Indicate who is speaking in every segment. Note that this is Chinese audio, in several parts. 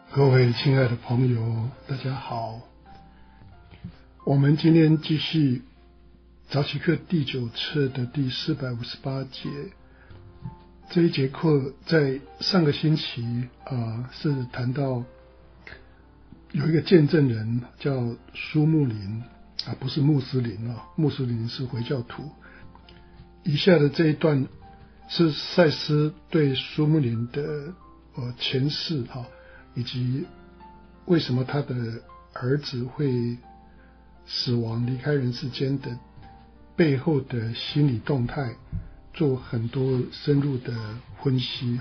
Speaker 1: 各位亲爱的朋友，大家好。我们今天继续早起课第9册的第458节。这一节课在上个星期是谈到有一个见证人叫苏穆林不是穆斯林穆斯林是回教徒。以下的这一段是赛斯对苏穆林的前世以及为什么他的儿子会死亡离开人世间的背后的心理动态做很多深入的分析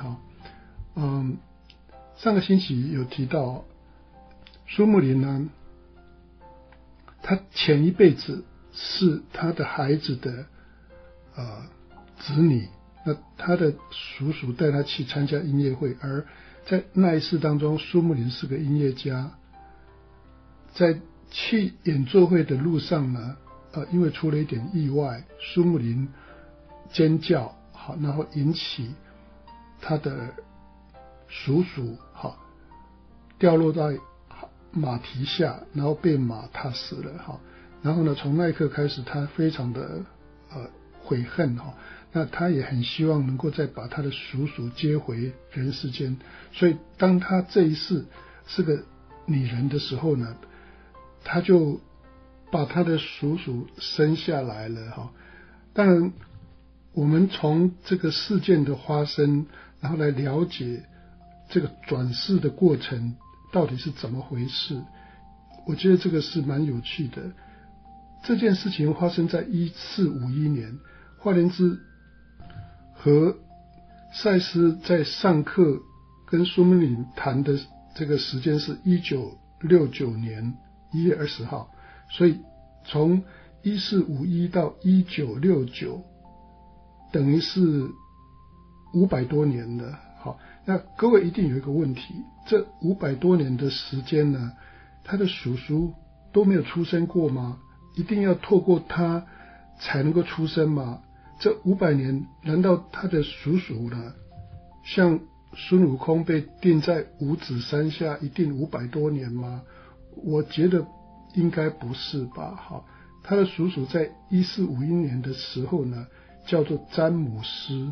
Speaker 1: 上个星期有提到苏穆林呢，他前一辈子是他的孩子的子女，那他的叔叔带他去参加音乐会，而在那一世当中，苏穆林是个音乐家。在去演奏会的路上呢，因为出了一点意外，苏穆林尖叫，然后引起他的叔叔掉落在马蹄下，然后被马踏死了然后呢，从那一刻开始，他非常的悔恨那他也很希望能够再把他的叔叔接回人世间，所以当他这一世是个女人的时候呢，他就把他的叔叔生下来了当然我们从这个事件的发生，然后来了解这个转世的过程到底是怎么回事，我觉得这个是蛮有趣的。这件事情发生在1451年，华莲兹和赛斯在上课跟苏穆林谈的这个时间是1969年1月20号，所以从1451到1969等于是500多年了。那各位一定有一个问题，这500多年的时间呢，他的叔叔都没有出生过吗？一定要透过他才能够出生吗？这500年难道他的叔叔呢，像孙悟空被钉在五指山下一定500多年吗？我觉得应该不是吧。他的叔叔在1451年的时候呢，叫做詹姆斯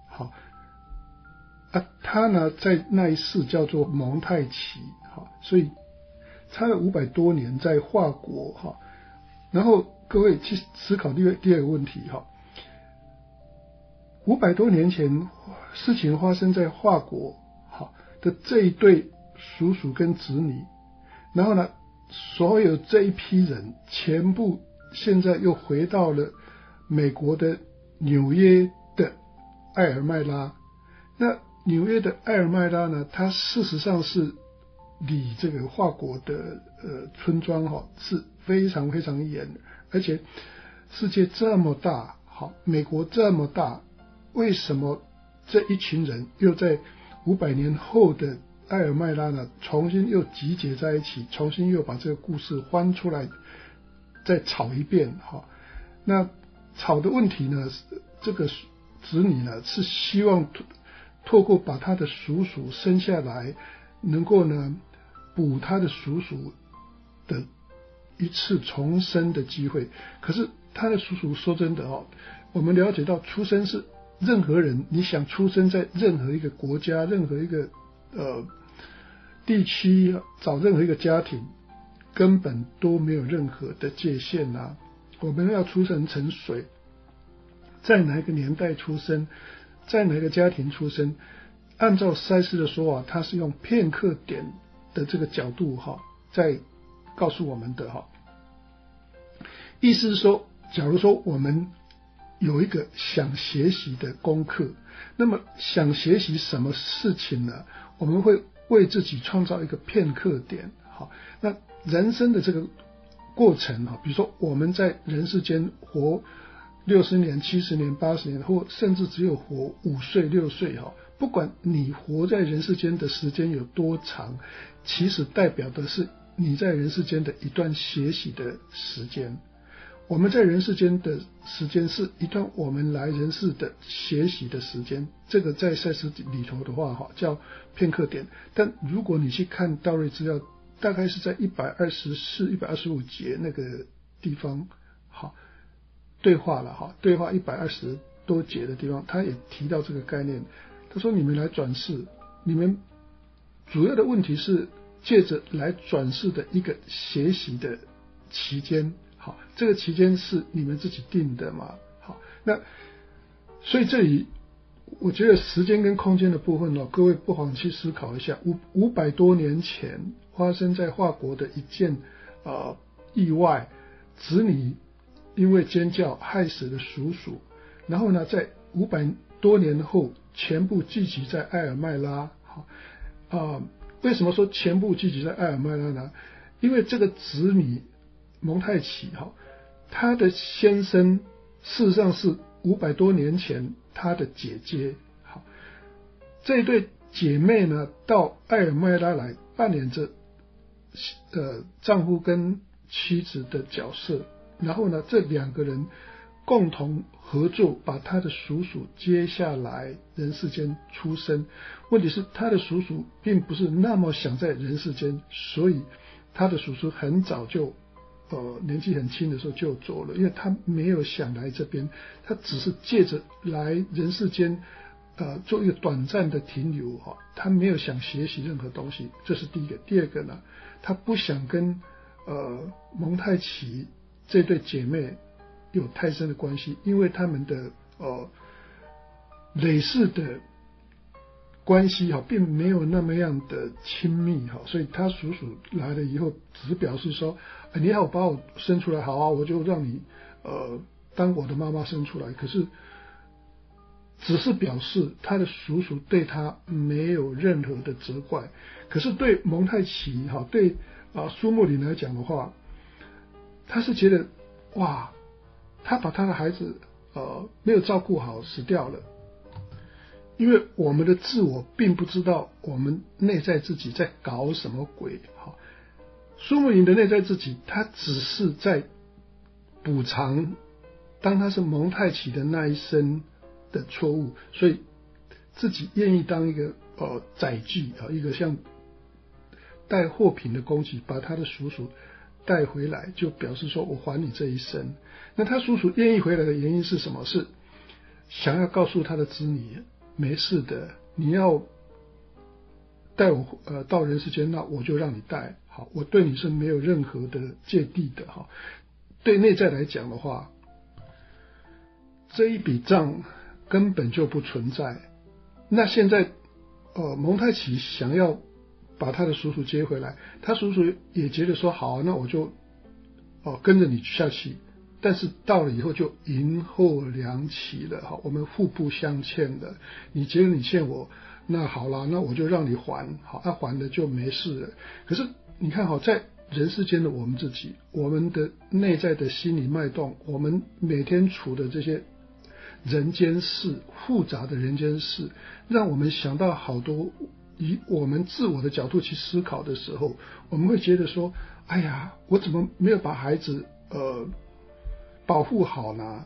Speaker 1: 他呢在那一世叫做蒙太奇所以差了500多年在华国然后各位去思考第二个问题500多年前事情发生在华国的这一对叔叔跟子女，然后呢所有这一批人全部现在又回到了美国的纽约的艾尔麦拉。那纽约的艾尔麦拉呢，它事实上是离这个华国的村庄是非常非常远，而且世界这么大美国这么大，为什么这一群人又在500年后的艾尔麦拉呢重新又集结在一起，重新又把这个故事翻出来再吵一遍那吵的问题呢，这个子女呢是希望透过把他的叔叔生下来，能够呢补他的叔叔的一次重生的机会。可是他的叔叔说真的我们了解到出生是任何人，你想出生在任何一个国家，任何一个地区，找任何一个家庭，根本都没有任何的界限我们要出生成谁，在哪一个年代出生，在哪个家庭出生，按照赛斯的说法，他是用片刻点的这个角度在告诉我们的意思是说，假如说我们有一个想学习的功课，那么想学习什么事情呢？我们会为自己创造一个片刻点那人生的这个过程比如说我们在人世间活60年、70年、80年，或甚至只有活5岁、6岁不管你活在人世间的时间有多长，其实代表的是你在人世间的一段学习的时间。 我们在人世间的时间是一段我们来人世的学习的时间，这个在赛斯里头的话叫片刻点。但如果你去看道瑞资料，大概是在124、125节那个地方，好，对话了对话120多节的地方，他也提到这个概念。他说你们来转世，你们主要的问题是借着来转世的一个学习的期间，好，这个期间是你们自己定的嘛，好，那所以这里我觉得时间跟空间的部分各位不妨去思考一下，500多年前发生在法国的一件意外，子女因为尖叫害死了叔叔，然后呢在500多年后全部聚集在埃尔麦拉，为什么说全部聚集在埃尔麦拉呢？因为这个子女蒙太奇他的先生事实上是500多年前他的姐姐，这一对姐妹呢到埃尔麦拉来扮演着丈夫跟妻子的角色，然后呢这两个人共同合作把他的叔叔接下来人世间出生。问题是他的叔叔并不是那么想在人世间，所以他的叔叔很早就年纪很轻的时候就走了，因为他没有想来这边，他只是借着来人世间做一个短暂的停留，他没有想学习任何东西，这是第一个。第二个呢，他不想跟蒙太奇这对姐妹有太深的关系，因为他们的累世的关系并没有那么样的亲密，所以他叔叔来了以后只表示说你好把我生出来，好啊，我就让你当我的妈妈生出来，可是只是表示他的叔叔对他没有任何的责怪。可是对蒙太奇对苏慕林来讲的话，他是觉得哇，他把他的孩子没有照顾好死掉了，因为我们的自我并不知道我们内在自己在搞什么鬼。苏慕林的内在自己他只是在补偿当他是蒙太奇的那一生的错误，所以自己愿意当一个载具，一个像带货品的工具，把他的叔叔带回来，就表示说我还你这一生。那他叔叔愿意回来的原因是什么？是想要告诉他的子女没事的，你要带我到人世间，那我就让你带，好，我对你是没有任何的芥蒂的。对内在来讲的话，这一笔账根本就不存在。那现在蒙太奇想要把他的叔叔接回来，他叔叔也觉得说好，那我就跟着你下去，但是到了以后就银货两起了，我们互不相欠的，你觉得你欠我，那好啦，那我就让你还，好，还了就没事了。可是你看在人世间的我们自己，我们的内在的心理脉动，我们每天处的这些人间事，复杂的人间事，让我们想到好多以我们自我的角度去思考的时候，我们会觉得说，哎呀，我怎么没有把孩子保护好呢？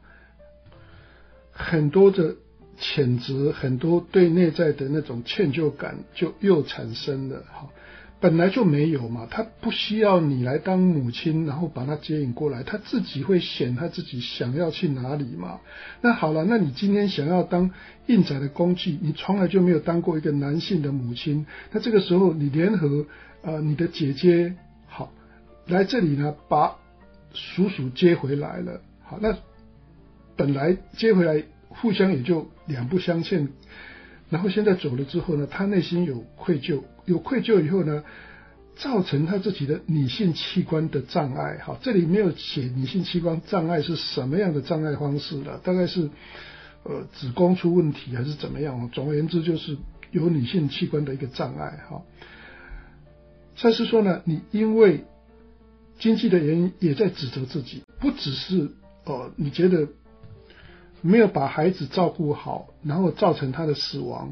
Speaker 1: 很多的谴责，很多对内在的那种歉疚感就又产生了。本来就没有嘛，他不需要你来当母亲，然后把他接引过来，他自己会选他自己想要去哪里嘛。那好了，那你今天想要当印仔的工具，你从来就没有当过一个男性的母亲，那这个时候你联合你的姐姐，好，来这里呢，把叔叔接回来了。好，那本来接回来互相也就两不相欠，然后现在走了之后呢，他内心有愧疚，有愧疚以后呢，造成他自己的女性器官的障碍。好，这里没有写女性器官障碍是什么样的障碍方式了，大概是子宫出问题还是怎么样，总而言之就是有女性器官的一个障碍。赛斯说呢，你因为经济的原因也在指责自己，不只是你觉得没有把孩子照顾好，然后造成他的死亡。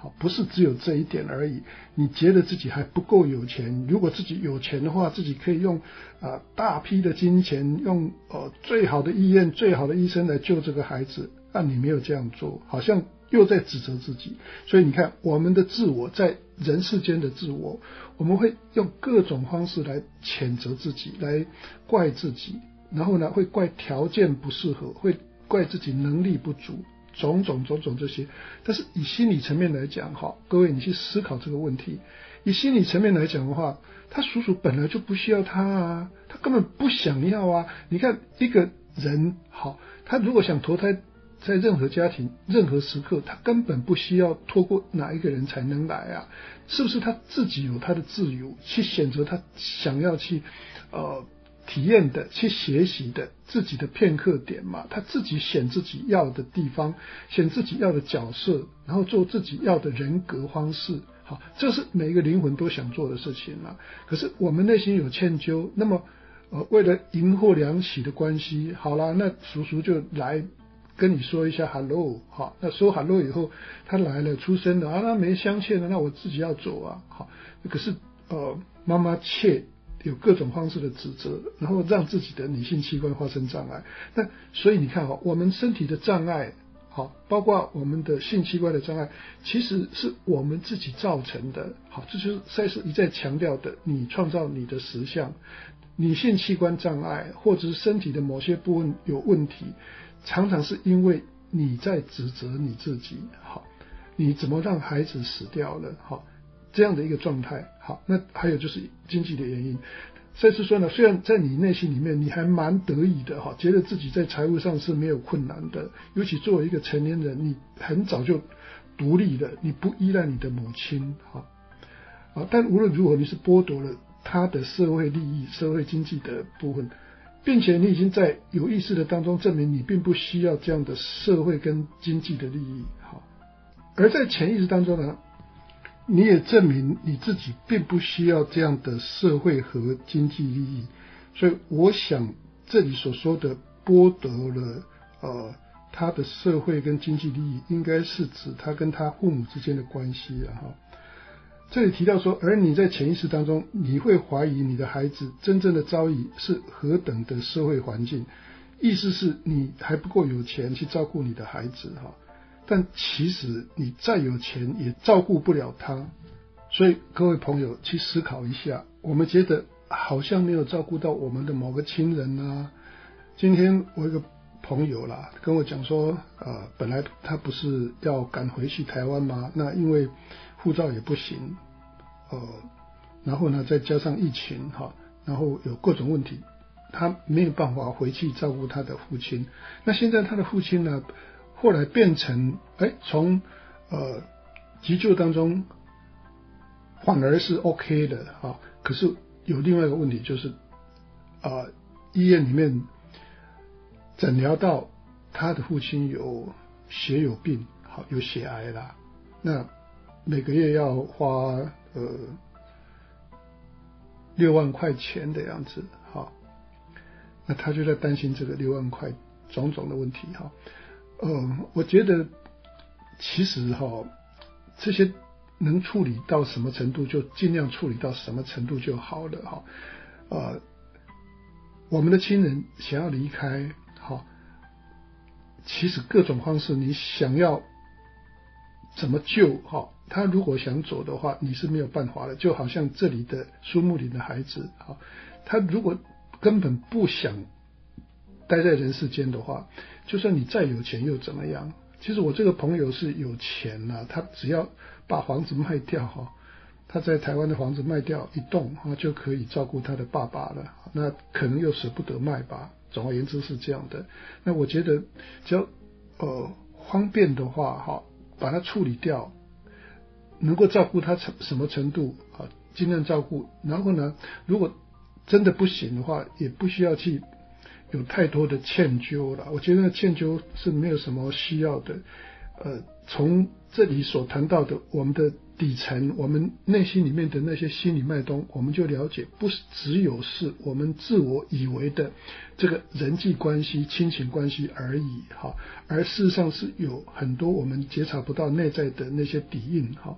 Speaker 1: 好，不是只有这一点而已。你觉得自己还不够有钱，如果自己有钱的话，自己可以用大批的金钱，用最好的医院、最好的医生来救这个孩子，那你没有这样做，好像又在指责自己。所以你看，我们的自我，在人世间的自我，我们会用各种方式来谴责自己，来怪自己，然后呢，会怪条件不适合，会怪自己能力不足。种种这些，但是以心理层面来讲，各位你去思考这个问题。以心理层面来讲的话，他叔叔本来就不需要他啊，他根本不想要啊。你看一个人，他如果想投胎在任何家庭、任何时刻，他根本不需要透过哪一个人才能来啊？是不是他自己有他的自由，去选择他想要去体验的，去学习的自己的片刻点嘛，他自己选自己要的地方，选自己要的角色，然后做自己要的人格方式。好，这是每一个灵魂都想做的事情嘛。可是我们内心有歉疚，那么为了赢获两起的关系，好啦，那叔叔就来跟你说一下 hello， 好，那说 hello 以后，他来了，出生了啊，那没相欠了，那我自己要走啊。好，可是妈妈却有各种方式的指责，然后让自己的女性器官发生障碍。那所以你看我们身体的障碍，包括我们的性器官的障碍，其实是我们自己造成的。好，这就是赛斯一再强调的，你创造你的实相。女性器官障碍或者是身体的某些部分有问题，常常是因为你在指责你自己。好，你怎么让孩子死掉了？好，这样的一个状态。好，那还有就是经济的原因。赛斯说呢，虽然在你内心里面你还蛮得意的，觉得自己在财务上是没有困难的，尤其作为一个成年人，你很早就独立了，你不依赖你的母亲。但无论如何，你是剥夺了他的社会利益、社会经济的部分，并且你已经在有意识的当中证明你并不需要这样的社会跟经济的利益。好，而在潜意识当中呢，你也证明你自己并不需要这样的社会和经济利益。所以我想这里所说的剥夺了他的社会跟经济利益，应该是指他跟他父母之间的关系啊。这里提到说，而你在潜意识当中，你会怀疑你的孩子真正的遭遇是何等的社会环境，意思是你还不够有钱去照顾你的孩子。但其实你再有钱也照顾不了他。所以各位朋友去思考一下，我们觉得好像没有照顾到我们的某个亲人啊。今天我有个朋友啦跟我讲说，本来他不是要赶回去台湾吗？那因为护照也不行，然后呢再加上疫情，然后有各种问题，他没有办法回去照顾他的父亲。那现在他的父亲呢，后来变成从急救当中反而是 OK 的。可是有另外一个问题，就是医院里面诊疗到他的父亲有血友病，有血癌啦，那每个月要花6万块钱的样子。那他就在担心这个6万块种种的问题。我觉得其实这些能处理到什么程度就尽量处理到什么程度就好了。我们的亲人想要离开，其实各种方式你想要怎么救，他如果想走的话，你是没有办法的。就好像这里的苏木林的孩子，他如果根本不想待在人世间的话，就算你再有钱又怎么样？其实我这个朋友是有钱啊，他只要把房子卖掉，他在台湾的房子卖掉1栋，就可以照顾他的爸爸了。那可能又舍不得卖吧，总而言之是这样的。那我觉得只要方便的话，把它处理掉，能够照顾他什么程度，尽量照顾。然后呢，如果真的不行的话，也不需要去有太多的歉疚了。我觉得歉疚是没有什么需要的。从这里所谈到的我们的底层我们内心里面的那些心理脉动，我们就了解，不是只有是我们自我以为的这个人际关系、亲情关系而已哈，而事实上是有很多我们觉察不到内在的那些底蕴哈。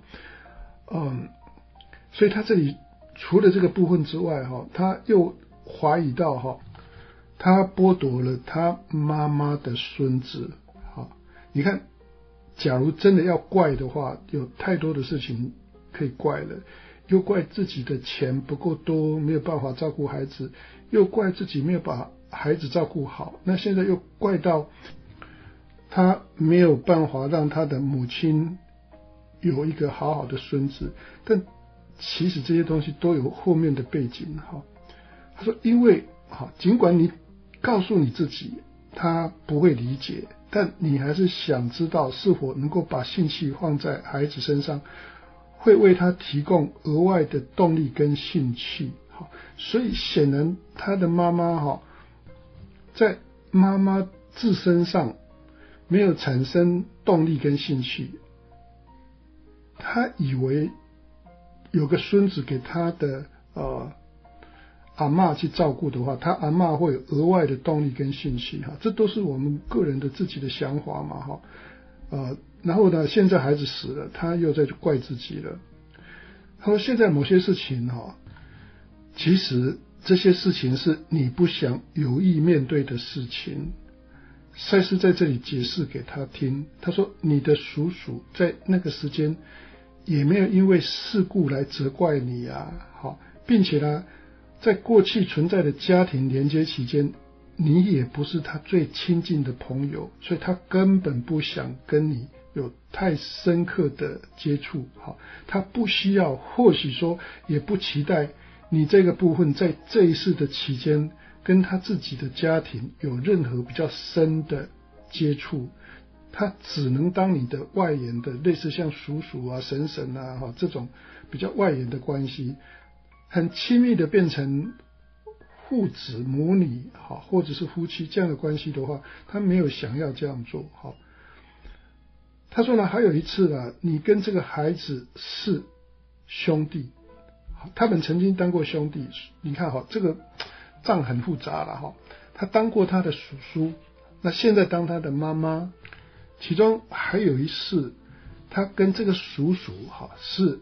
Speaker 1: 所以他这里除了这个部分之外哈，他又怀疑到哈，他剥夺了他妈妈的孙子。好，你看，假如真的要怪的话，有太多的事情可以怪了，又怪自己的钱不够多，没有办法照顾孩子，又怪自己没有把孩子照顾好，那现在又怪到他没有办法让他的母亲有一个好好的孙子。但其实这些东西都有后面的背景哈。他说，因为尽管你告诉你自己他不会理解，但你还是想知道是否能够把兴趣放在孩子身上，会为他提供额外的动力跟兴趣。所以显然他的妈妈在妈妈自身上没有产生动力跟兴趣，他以为有个孙子给他的阿嬷去照顾的话，他阿嬷会有额外的动力跟兴趣哈，这都是我们个人的自己的想法嘛哈。然后呢，现在孩子死了，他又在怪自己了。他说，现在某些事情其实这些事情是你不想有意面对的事情。赛斯在这里解释给他听，他说你的叔叔在那个时间也没有因为事故来责怪你啊，并且呢，在过去存在的家庭连接期间，你也不是他最亲近的朋友，所以他根本不想跟你有太深刻的接触。他不需要，或许说也不期待你这个部分在这一世的期间跟他自己的家庭有任何比较深的接触，他只能当你的外延的，类似像叔叔啊、婶婶啊这种比较外延的关系，很亲密的变成父子母女或者是夫妻这样的关系的话，他没有想要这样做。他说呢，还有一次呢，你跟这个孩子是兄弟，他们曾经当过兄弟。你看这个账很复杂了他当过他的叔叔，那现在当他的妈妈。其中还有一次，他跟这个叔叔是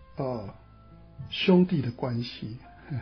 Speaker 1: 兄弟的关系。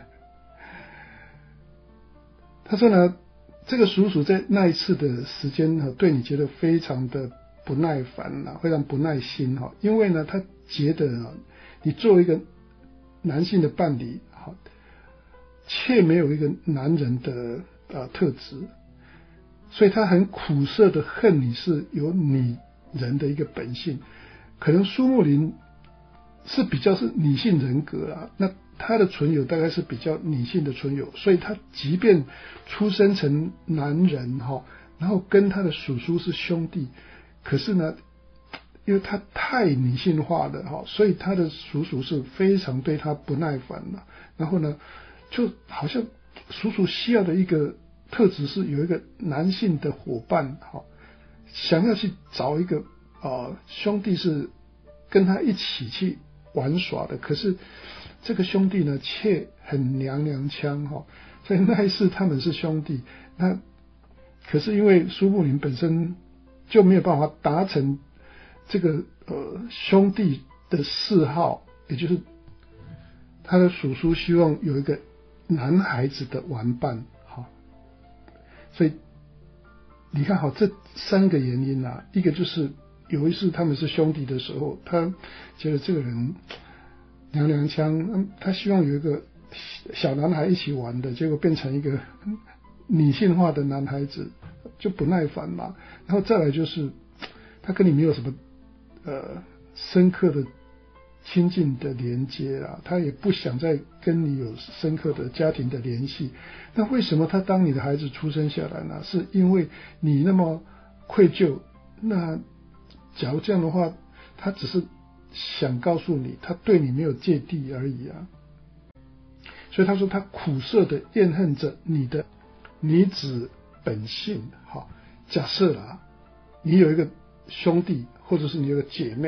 Speaker 1: 他说呢，这个叔叔在那一次的时间对你觉得非常的不耐烦非常不耐心因为呢，他觉得你作为一个男性的伴侣却没有一个男人的特质，所以他很苦涩的恨你是有女人的一个本性。可能苏木林是比较是女性人格那他的存有大概是比较女性的存有，所以他即便出生成男人然后跟他的叔叔是兄弟，可是呢，因为他太女性化了所以他的叔叔是非常对他不耐烦了。然后呢，就好像叔叔需要的一个特质是有一个男性的伙伴想要去找一个兄弟是跟他一起去玩耍的，可是这个兄弟呢却很娘娘腔所以那一次他们是兄弟，那可是因为苏木林本身就没有办法达成这个兄弟的嗜好，也就是他的叔叔希望有一个男孩子的玩伴所以你看这三个原因一个就是有一次他们是兄弟的时候，他觉得这个人娘娘腔，他希望有一个小男孩一起玩的，结果变成一个女性化的男孩子，就不耐烦嘛。然后再来就是他跟你没有什么深刻的亲近的连接他也不想再跟你有深刻的家庭的联系。那为什么他当你的孩子出生下来呢？是因为你那么愧疚。那假如这样的话，他只是想告诉你他对你没有芥蒂而已所以他说他苦涩的怨恨着你的女子本性假设你有一个兄弟或者是你有个姐妹，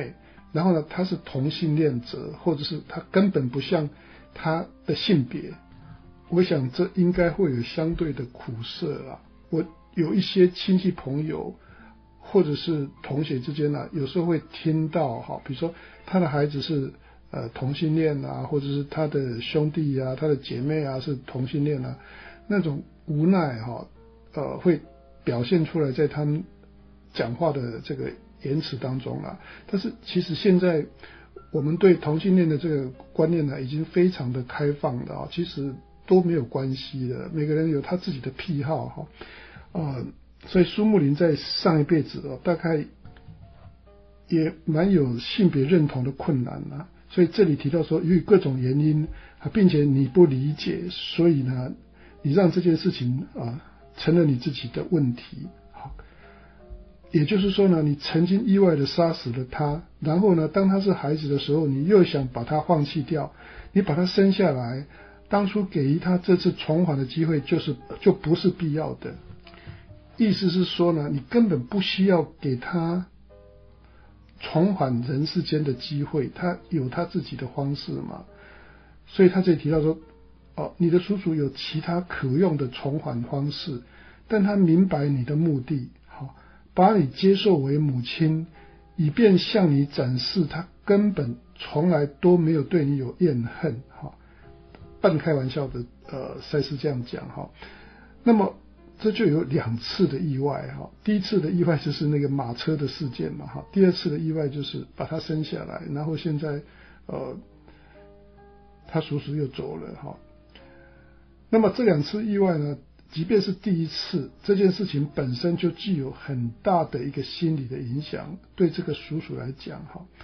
Speaker 1: 然后呢他是同性恋者，或者是他根本不像他的性别，我想这应该会有相对的苦涩啦。我有一些亲戚朋友或者是同学之间有时候会听到比如说他的孩子是同性恋或者是他的兄弟他的姐妹是同性恋那种无奈会表现出来在他们讲话的这个言辞当中但是其实现在我们对同性恋的这个观念已经非常的开放了其实都没有关系的，每个人有他自己的癖好所以苏木林在上一辈子大概也蛮有性别认同的困难所以这里提到说由于各种原因并且你不理解，所以呢你让这件事情成了你自己的问题也就是说呢，你曾经意外的杀死了他，然后呢当他是孩子的时候，你又想把他放弃掉，你把他生下来，当初给予他这次重返的机会就不是必要的。意思是说呢，你根本不需要给他重返人世间的机会，他有他自己的方式嘛。所以他这里提到说你的叔叔有其他可用的重返方式，但他明白你的目的把你接受为母亲，以便向你展示他根本从来都没有对你有怨恨半开玩笑的赛斯这样讲那么这就有2次的意外第一次的意外就是那个马车的事件嘛第二次的意外就是把他生下来，然后现在他叔叔又走了那么这2次意外呢，即便是第一次，这件事情本身就具有很大的一个心理的影响，对这个叔叔来讲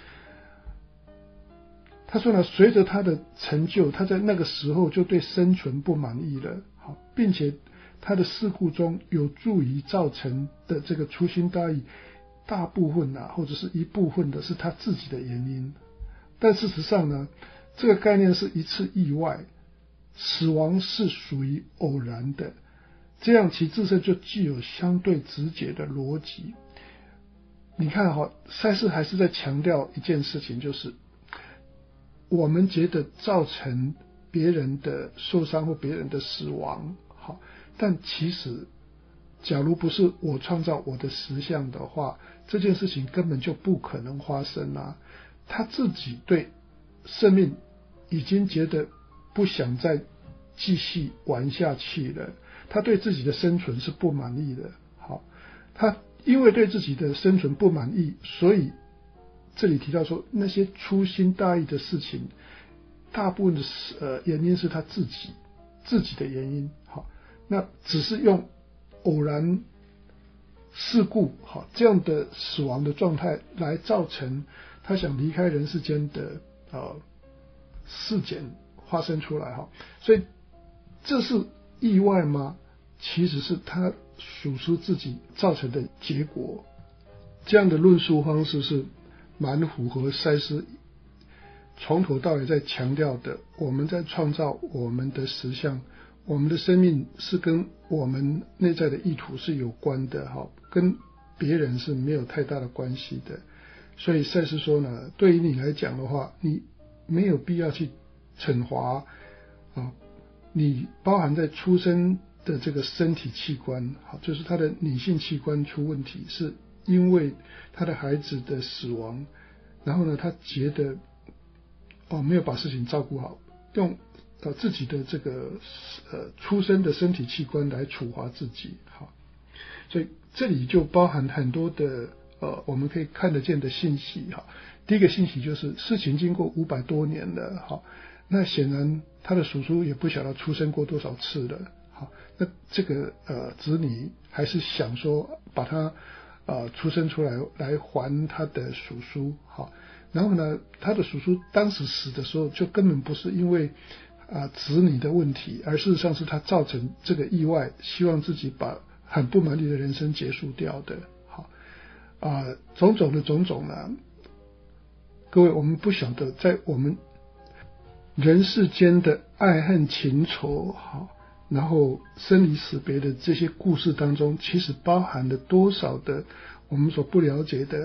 Speaker 1: 他说呢，随着他的成就，他在那个时候就对生存不满意了并且他的事故中有助于造成的这个粗心大意，大部分或者是一部分的是他自己的原因，但事实上呢，这个概念是一次意外，死亡是属于偶然的，这样其自身就具有相对直接的逻辑。你看赛斯还是在强调一件事情，就是我们觉得造成别人的受伤或别人的死亡但其实假如不是我创造我的实相的话，这件事情根本就不可能发生他自己对生命已经觉得不想再继续玩下去了，他对自己的生存是不满意的他因为对自己的生存不满意，所以这里提到说那些粗心大意的事情，大部分的原因是他自己的原因那只是用偶然事故这样的死亡的状态来造成他想离开人世间的事件发生出来所以这是意外吗？其实是他属实自己造成的结果。这样的论述方式是蛮符合赛斯从头到尾在强调的，我们在创造我们的实相，我们的生命是跟我们内在的意图是有关的跟别人是没有太大的关系的。所以赛斯说呢，对于你来讲的话，你没有必要去惩罚你包含在出生的这个身体器官就是他的女性器官出问题，是因为他的孩子的死亡，然后呢他觉得没有把事情照顾好，用自己的这个出生的身体器官来处罚自己所以这里就包含很多的我们可以看得见的信息第一个信息就是事情经过500多年了那显然他的叔叔也不晓得出生过多少次了那这个子女还是想说把他出生出来还他的叔叔然后呢他的叔叔当时死的时候就根本不是因为子女的问题，而事实上是他造成这个意外，希望自己把很不满意的人生结束掉的种种的种种呢，各位我们不晓得在我们人世间的爱恨情仇然后生离死别的这些故事当中，其实包含了多少的我们所不了解的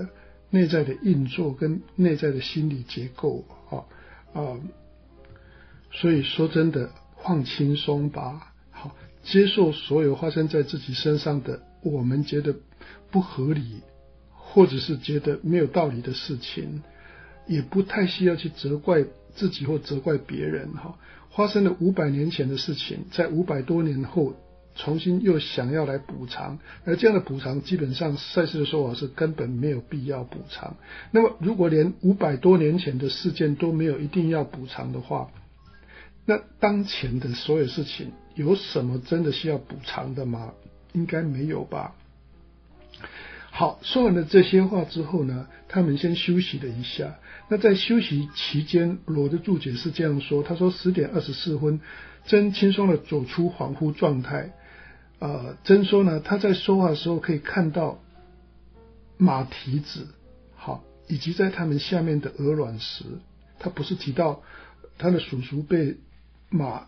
Speaker 1: 内在的运作跟内在的心理结构所以说真的放轻松吧，好，接受所有发生在自己身上的我们觉得不合理或者是觉得没有道理的事情，也不太需要去责怪自己或责怪别人发生了500年前的事情，在500多年后重新又想要来补偿，而这样的补偿基本上赛斯的说法是根本没有必要补偿。那么如果连500多年前的事件都没有一定要补偿的话，那当前的所有事情有什么真的需要补偿的吗？应该没有吧。好，说完了这些话之后呢，他们先休息了一下。那在休息期间，罗的注解是这样说，他说10点24分，真轻松的走出恍惚状态。真说呢，他在说话的时候可以看到马蹄子，好，以及在他们下面的鹅卵石。他不是提到他的叔叔被马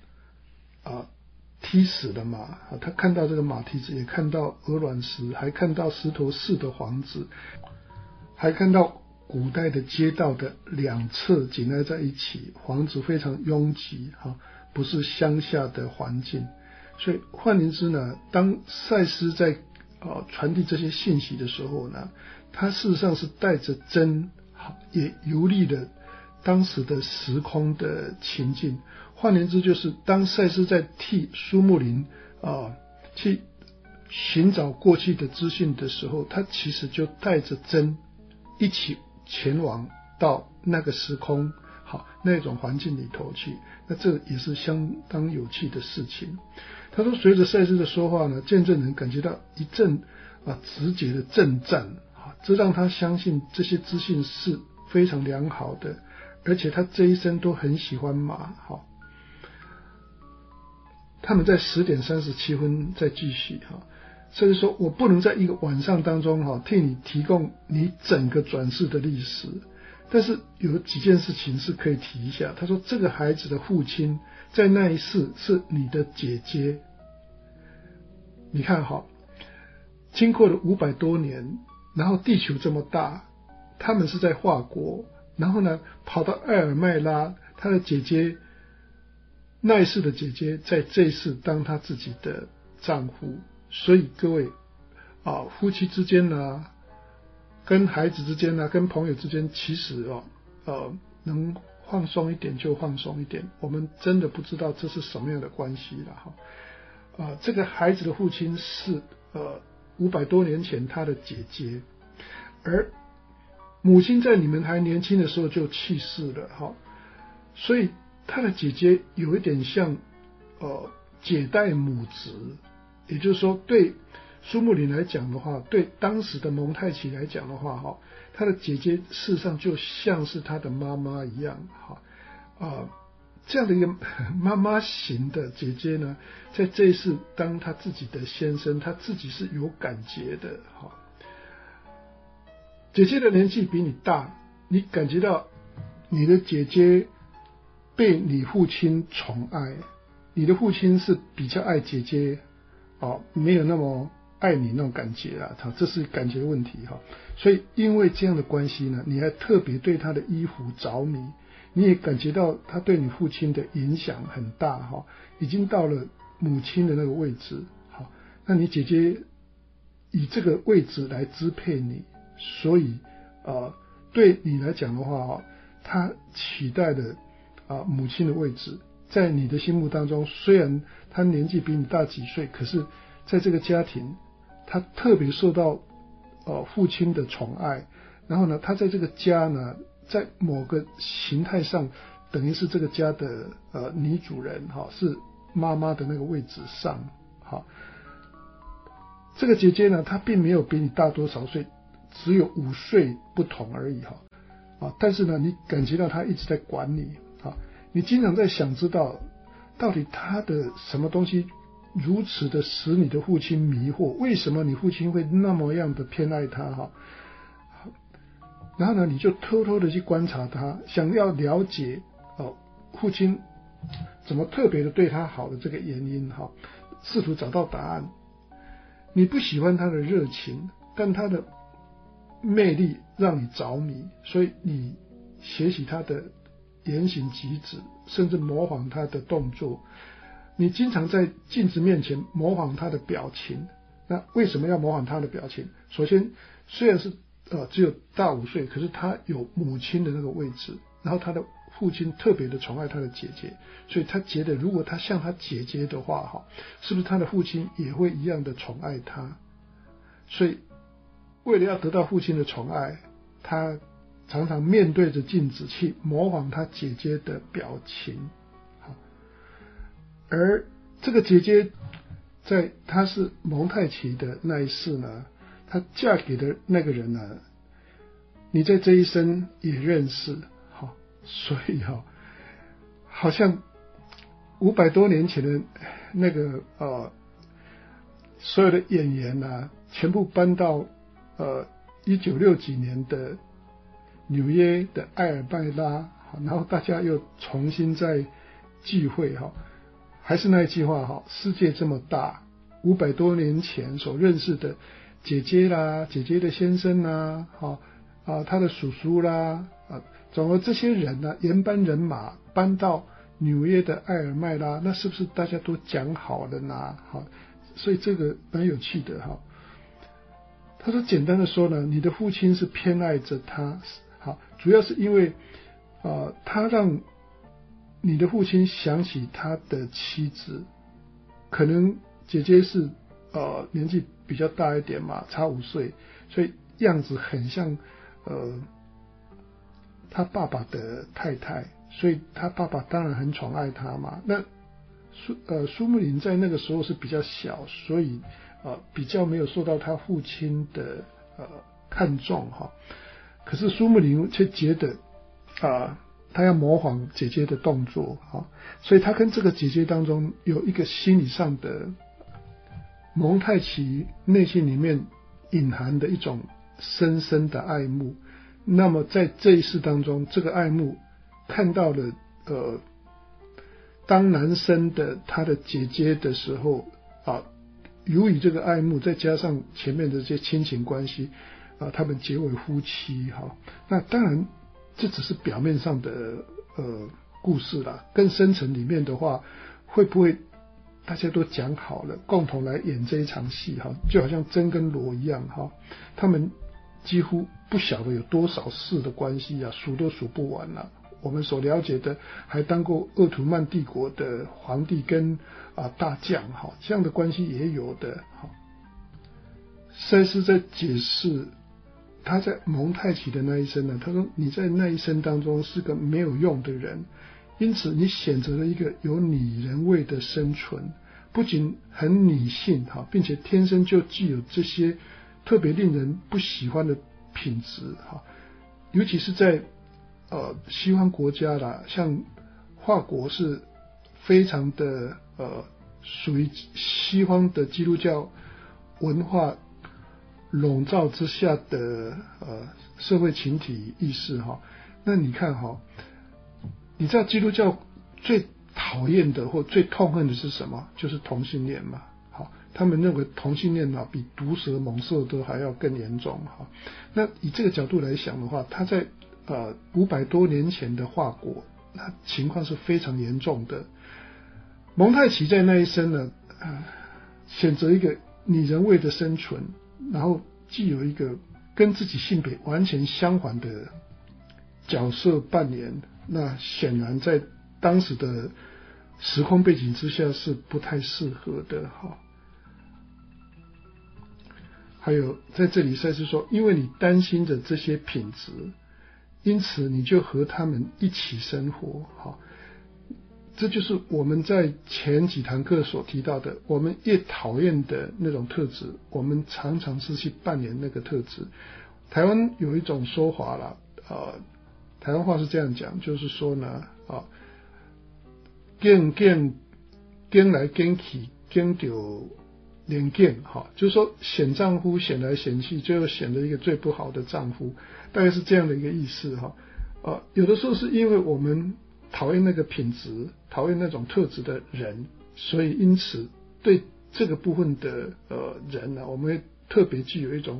Speaker 1: 踢死了嘛？他看到这个马蹄子，也看到鹅卵石，还看到石头似的房子，还看到古代的街道的两侧紧挨在一起，房子非常拥挤不是乡下的环境。所以换言之呢，当赛斯在传递这些信息的时候呢，他事实上是带着真，也游历了当时的时空的情境。换言之，就是当赛斯在替苏木林去寻找过去的资讯的时候，他其实就带着真一起前往到那个时空，那种环境里头去。那这也是相当有趣的事情。他说，随着赛斯的说话呢，见证人感觉到一阵直觉的震颤，这让他相信这些资讯是非常良好的，而且他这一生都很喜欢马。他们在10点37分再继续甚至说，我不能在一个晚上当中替你提供你整个转世的历史，但是有几件事情是可以提一下。他说，这个孩子的父亲在那一世是你的姐姐。你看经过了500多年，然后地球这么大，他们是在法国，然后呢跑到艾尔麦拉，他的姐姐那一世的姐姐在这一世当他自己的丈夫。所以各位夫妻之间跟孩子之间跟朋友之间，其实能放松一点就放松一点，我们真的不知道这是什么样的关系了这个孩子的父亲是500多年前他的姐姐，而母亲在你们还年轻的时候就去世了所以他的姐姐有一点像姐代母职，也就是说，对苏木林来讲的话，对当时的蒙太奇来讲的话他的姐姐事实上就像是他的妈妈一样这样的一个妈妈型的姐姐呢，在这一世当他自己的先生，他自己是有感觉的姐姐的年纪比你大，你感觉到你的姐姐被你父亲宠爱，你的父亲是比较爱姐姐没有那么爱你那种感觉这是感觉问题所以因为这样的关系呢，你还特别对他的衣服着迷，你也感觉到他对你父亲的影响很大已经到了母亲的那个位置那你姐姐以这个位置来支配你，所以对你来讲的话他取代了母亲的位置，在你的心目当中，虽然他年纪比你大几岁，可是在这个家庭他特别受到父亲的宠爱，然后呢他在这个家呢，在某个形态上等于是这个家的女主人是妈妈的那个位置上这个姐姐呢，她并没有比你大多少岁，只有5岁不同而已但是呢你感觉到她一直在管你你经常在想知道到底她的什么东西如此的使你的父亲迷惑，为什么你父亲会那么样的偏爱她然后呢你就偷偷的去观察她，想要了解父亲怎么特别的对她好的这个原因试图找到答案。你不喜欢她的热情，但她的魅力让你着迷，所以你学习他的言行举止，甚至模仿他的动作。你经常在镜子面前模仿他的表情。那为什么要模仿他的表情？首先，虽然是只有大5岁，可是他有母亲的那个位置，然后他的父亲特别的宠爱他的姐姐，所以他觉得如果他像他姐姐的话，是不是他的父亲也会一样的宠爱他？所以为了要得到父亲的宠爱，他常常面对着镜子去模仿他姐姐的表情。而这个姐姐在她是蒙太奇的那一世呢，她嫁给的那个人呢，你在这一生也认识，所以好像500多年前的那个所有的演员啊，全部搬到1960几年的纽约的艾尔麦拉，然后大家又重新再聚会还是那一句话世界这么大，500多年前所认识的姐姐啦，姐姐的先生啦，他的叔叔啦，总而这些人呢，原班人马搬到纽约的艾尔麦拉，那是不是大家都讲好了呢？所以这个蛮有趣的他说简单的说呢，你的父亲是偏爱着他，主要是因为他让你的父亲想起他的妻子，可能姐姐是年纪比较大一点嘛，差5岁，所以样子很像他爸爸的太太，所以他爸爸当然很宠爱他嘛。那苏木林在那个时候是比较小，所以比较没有受到他父亲的看重可是苏木林却觉得他要模仿姐姐的动作所以他跟这个姐姐当中有一个心理上的蒙太奇内心里面隐含的一种深深的爱慕。那么在这一世当中，这个爱慕看到了当男生的他的姐姐的时候由于这个爱慕，再加上前面的这些亲情关系他们结为夫妻那当然这只是表面上的故事啦，更深层里面的话，会不会大家都讲好了，共同来演这一场戏就好像真跟罗一样他们几乎不晓得有多少世的关系数都数不完了。我们所了解的，还当过鄂图曼帝国的皇帝跟大将这样的关系也有的赛斯在解释他在蒙太奇的那一生呢，他说你在那一生当中是个没有用的人，因此你选择了一个有拟人味的生存，不仅很女性并且天生就具有这些特别令人不喜欢的品质尤其是在西方国家啦，像法国是非常的属于西方的基督教文化笼罩之下的社会群体意识那你看你知道基督教最讨厌的或最痛恨的是什么？就是同性恋嘛他们认为同性恋比毒蛇猛兽都还要更严重那以这个角度来想的话，他在500多年前的法国，那情况是非常严重的。蒙太奇在那一生呢选择一个拟人味的生存，然后既有一个跟自己性别完全相反的角色扮演，那显然在当时的时空背景之下是不太适合的还有在这里赛斯说，因为你担心着这些品质，因此你就和他们一起生活这就是我们在前几堂课所提到的，我们越讨厌的那种特质，我们常常是去扮演那个特质。台湾有一种说法啦台湾话是这样讲，就是说呢见来见去见到连见就是说选丈夫选来选去，最后选了一个最不好的丈夫，大概是这样的一个意思有的时候是因为我们讨厌那个品质，讨厌那种特质的人，所以因此对这个部分的人呢，我们会特别具有一种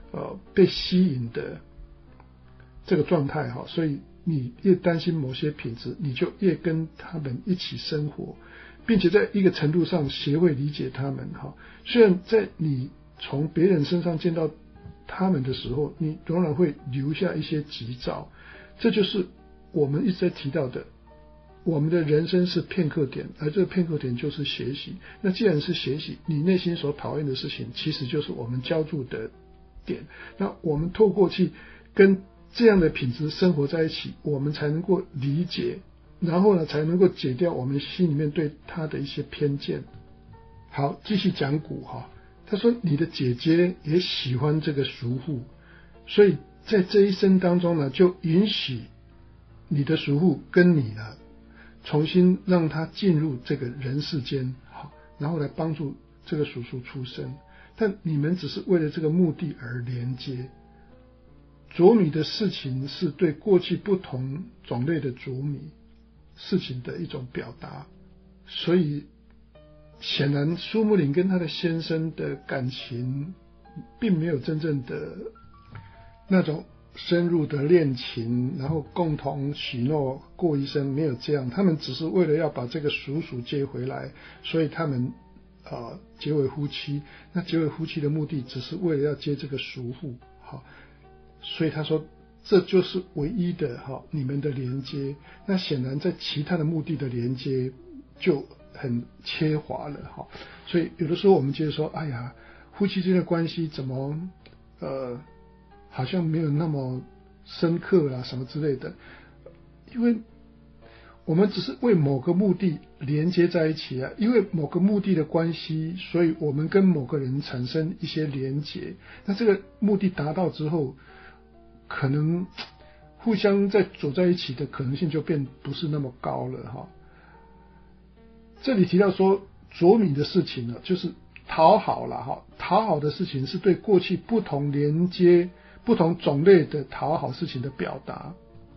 Speaker 1: 被吸引的这个状态哈，所以你越担心某些品质，你就越跟他们一起生活，并且在一个程度上学会理解他们哈。虽然在你从别人身上见到他们的时候，你仍然会留下一些急躁，这就是我们一直在提到的，我们的人生是片刻点，而这个片刻点就是学习。那既然是学习，你内心所讨厌的事情，其实就是我们浇筑的点。那我们透过去跟这样的品质生活在一起，我们才能够理解，然后呢，才能够解掉我们心里面对他的一些偏见。好，继续讲古哈。他说你的姐姐也喜欢这个叔父，所以在这一生当中呢，就允许你的叔父跟你呢重新让他进入这个人世间，好，然后来帮助这个叔叔出生。但你们只是为了这个目的而连接。啄米的事情是对过去不同种类的啄米事情的一种表达，所以显然苏木林跟他的先生的感情并没有真正的那种深入的恋情，然后共同许诺过一生，没有这样。他们只是为了要把这个叔叔接回来，所以他们结为夫妻。那结为夫妻的目的只是为了要接这个叔父，好，所以他说这就是唯一的你们的连接。那显然在其他的目的的连接就很切滑了哈。所以有的时候我们觉得说，哎呀，夫妻之间的关系怎么好像没有那么深刻啦什么之类的，因为我们只是为某个目的连接在一起啊，因为某个目的的关系，所以我们跟某个人产生一些连结。那这个目的达到之后，可能互相在走在一起的可能性就变不是那么高了哈。这里提到说啄米的事情呢，就是讨好啦哈，讨好的事情是对过去不同连接、不同种类的讨好事情的表达。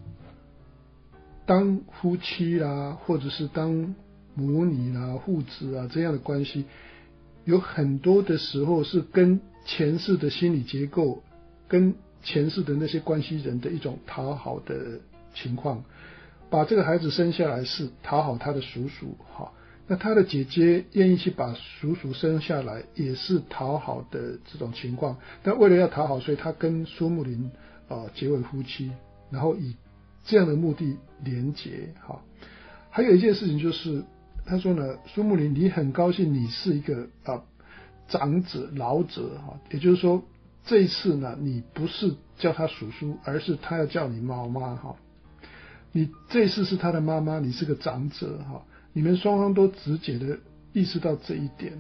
Speaker 1: 当夫妻啦，或者是当母女啦、父子啊这样的关系，有很多的时候是跟前世的心理结构，跟前世的那些关系人的一种讨好的情况。把这个孩子生下来是讨好他的叔叔，好，那他的姐姐愿意去把叔叔生下来，也是讨好的这种情况。但为了要讨好，所以他跟苏木林结为夫妻，然后以这样的目的连结。好，还有一件事情就是，他说呢，苏木林，你很高兴你是一个长者、老者哈，也就是说这一次呢，你不是叫他叔叔，而是他要叫你妈妈哈。你这一次是他的妈妈，你是个长者哈。你们双方都直接的意识到这一点。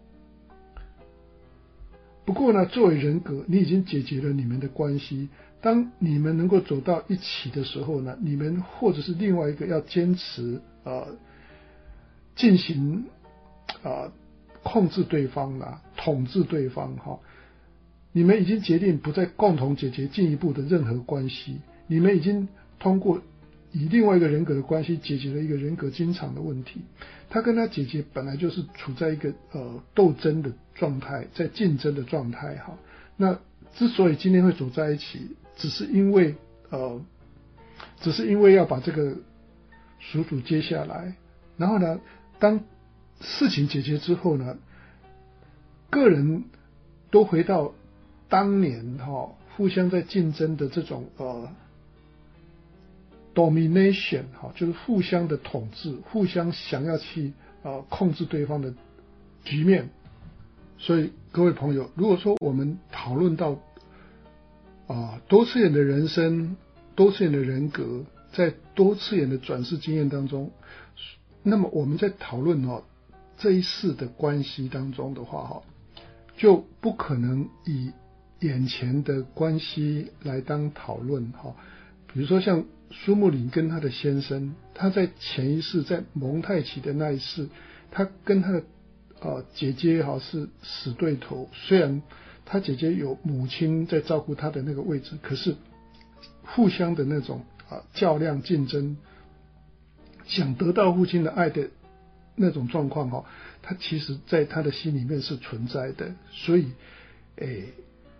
Speaker 1: 不过呢，作为人格，你已经解决了你们的关系。当你们能够走到一起的时候呢，你们或者是另外一个要坚持进行控制对方啦，统治对方哈。你们已经决定不再共同解决进一步的任何关系，你们已经通过以另外一个人格的关系解决了一个人格经常的问题。他跟他姐姐本来就是处在一个斗争的状态，在竞争的状态哈。那之所以今天会走在一起，只是因为要把这个叔叔接下来，然后呢，当事情解决之后呢，个人都回到当年互相在竞争的这种domination 就是互相的统治，互相想要去控制对方的局面。所以各位朋友，如果说我们讨论到多次元的人生、多次元的人格，在多次元的转世经验当中，那么我们在讨论这一世的关系当中的话就不可能以眼前的关系来当讨论比如说像苏木林跟他的先生，他在前一世在蒙太奇的那一世，他跟他的姐姐是死对头。虽然他姐姐有母亲在照顾他的那个位置，可是互相的那种较量竞争，想得到父亲的爱的那种状况他其实在他的心里面是存在的。所以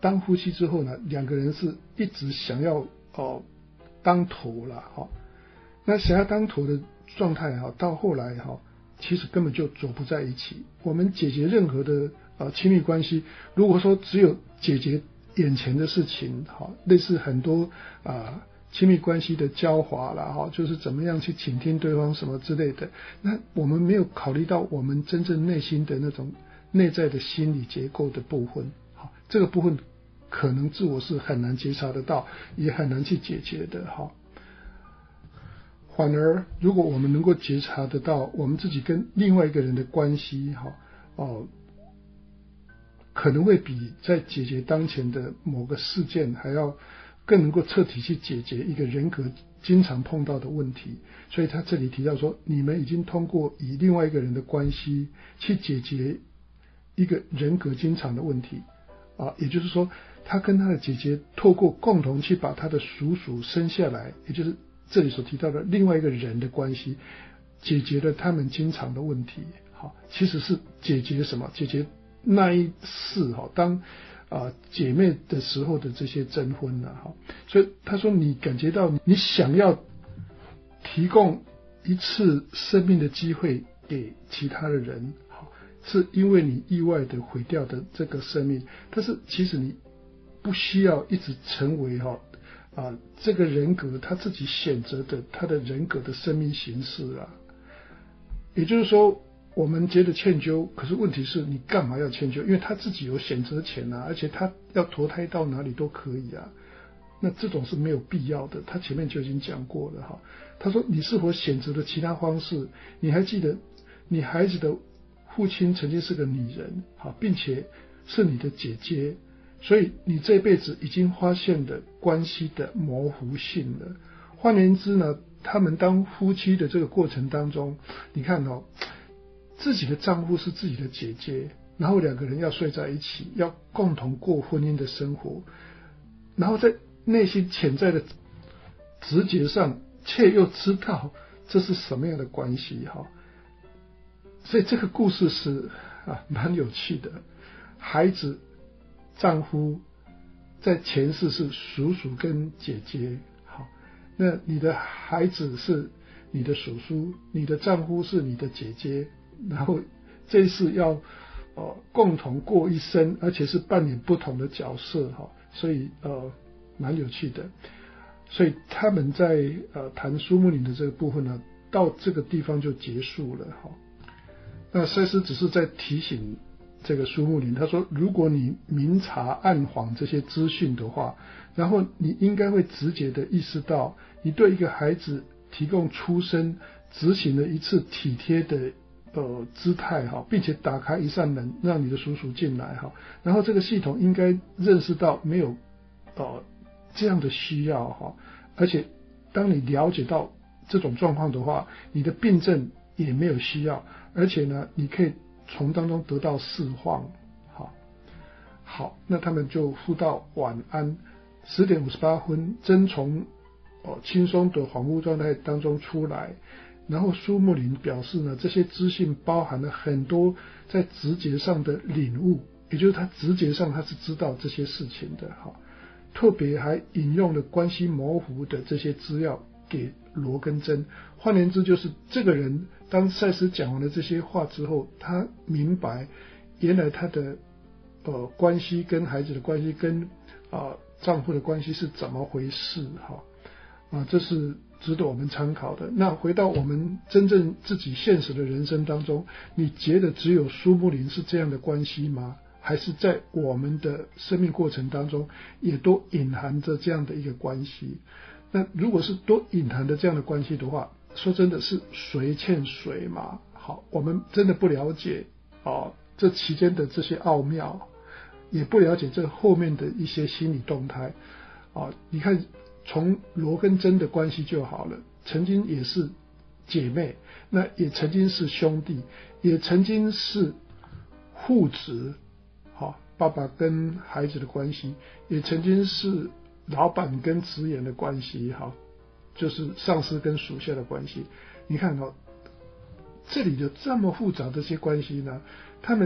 Speaker 1: 当夫妻之后呢，两个人是一直想要当头了哈。那想要当头的状态哈，到后来哈，其实根本就走不在一起。我们解决任何的亲密关系，如果说只有解决眼前的事情，哈，类似很多亲密关系的交华啦，哈，就是怎么样去倾听对方什么之类的，那我们没有考虑到我们真正内心的那种内在的心理结构的部分，好，这个部分可能自我是很难觉察得到，也很难去解决的，哈。反而如果我们能够觉察得到我们自己跟另外一个人的关系，哈，可能会比在解决当前的某个事件还要更能够彻底去解决一个人格经常碰到的问题。所以他这里提到说，你们已经通过与另外一个人的关系去解决一个人格经常的问题也就是说他跟他的姐姐透过共同去把他的叔叔生下来，也就是这里所提到的另外一个人的关系，解决了他们经常的问题。好，其实是解决什么？解决那一世当姐妹的时候的这些争婚所以他说你感觉到你想要提供一次生命的机会给其他的人，是因为你意外的毁掉的这个生命，但是其实你不需要一直成为这个人格他自己选择的他的人格的生命形式也就是说我们觉得歉疚，可是问题是你干嘛要歉疚？因为他自己有选择权而且他要投胎到哪里都可以那这种是没有必要的，他前面就已经讲过了他说你是否选择了其他方式？你还记得你孩子的父亲曾经是个女人并且是你的姐姐，所以你这辈子已经发现了关系的模糊性了。换言之呢，他们当夫妻的这个过程当中，你看自己的丈夫是自己的姐姐，然后两个人要睡在一起，要共同过婚姻的生活，然后在内心潜在的直觉上却又知道这是什么样的关系所以这个故事是蛮有趣的。孩子丈夫在前世是叔叔跟姐姐，那你的孩子是你的叔叔，你的丈夫是你的姐姐，然后这一世要共同过一生，而且是扮演不同的角色所以蛮有趣的。所以他们在谈苏木林的这个部分呢，到这个地方就结束了那赛斯只是在提醒这个苏木林，他说如果你明察暗访这些资讯的话，然后你应该会直觉的意识到你对一个孩子提供出生执行了一次体贴的姿态并且打开一扇门让你的叔叔进来然后这个系统应该认识到没有这样的需要而且当你了解到这种状况的话，你的病症也没有需要，而且呢你可以从当中得到释放好，那他们就互道晚安。10点58分，真从轻松的恍惚状态当中出来，然后苏木林表示呢，这些资讯包含了很多在直觉上的领悟，也就是他直觉上他是知道这些事情的特别还引用了关系模糊的这些资料给罗根珍。换言之，就是这个人当赛斯讲完了这些话之后，他明白原来他的关系跟孩子的关系跟丈夫的关系是怎么回事这是值得我们参考的。那回到我们真正自己现实的人生当中，你觉得只有苏木林是这样的关系吗？还是在我们的生命过程当中也都隐含着这样的一个关系？那如果是都隐含着这样的关系的话，说真的是谁欠谁嘛？好，我们真的不了解这期间的这些奥妙，也不了解这后面的一些心理动态你看从罗跟珍的关系就好了，曾经也是姐妹，那也曾经是兄弟，也曾经是父子爸爸跟孩子的关系，也曾经是老板跟职员的关系就是上司跟属下的关系。你看这里有这么复杂的这些关系呢，他们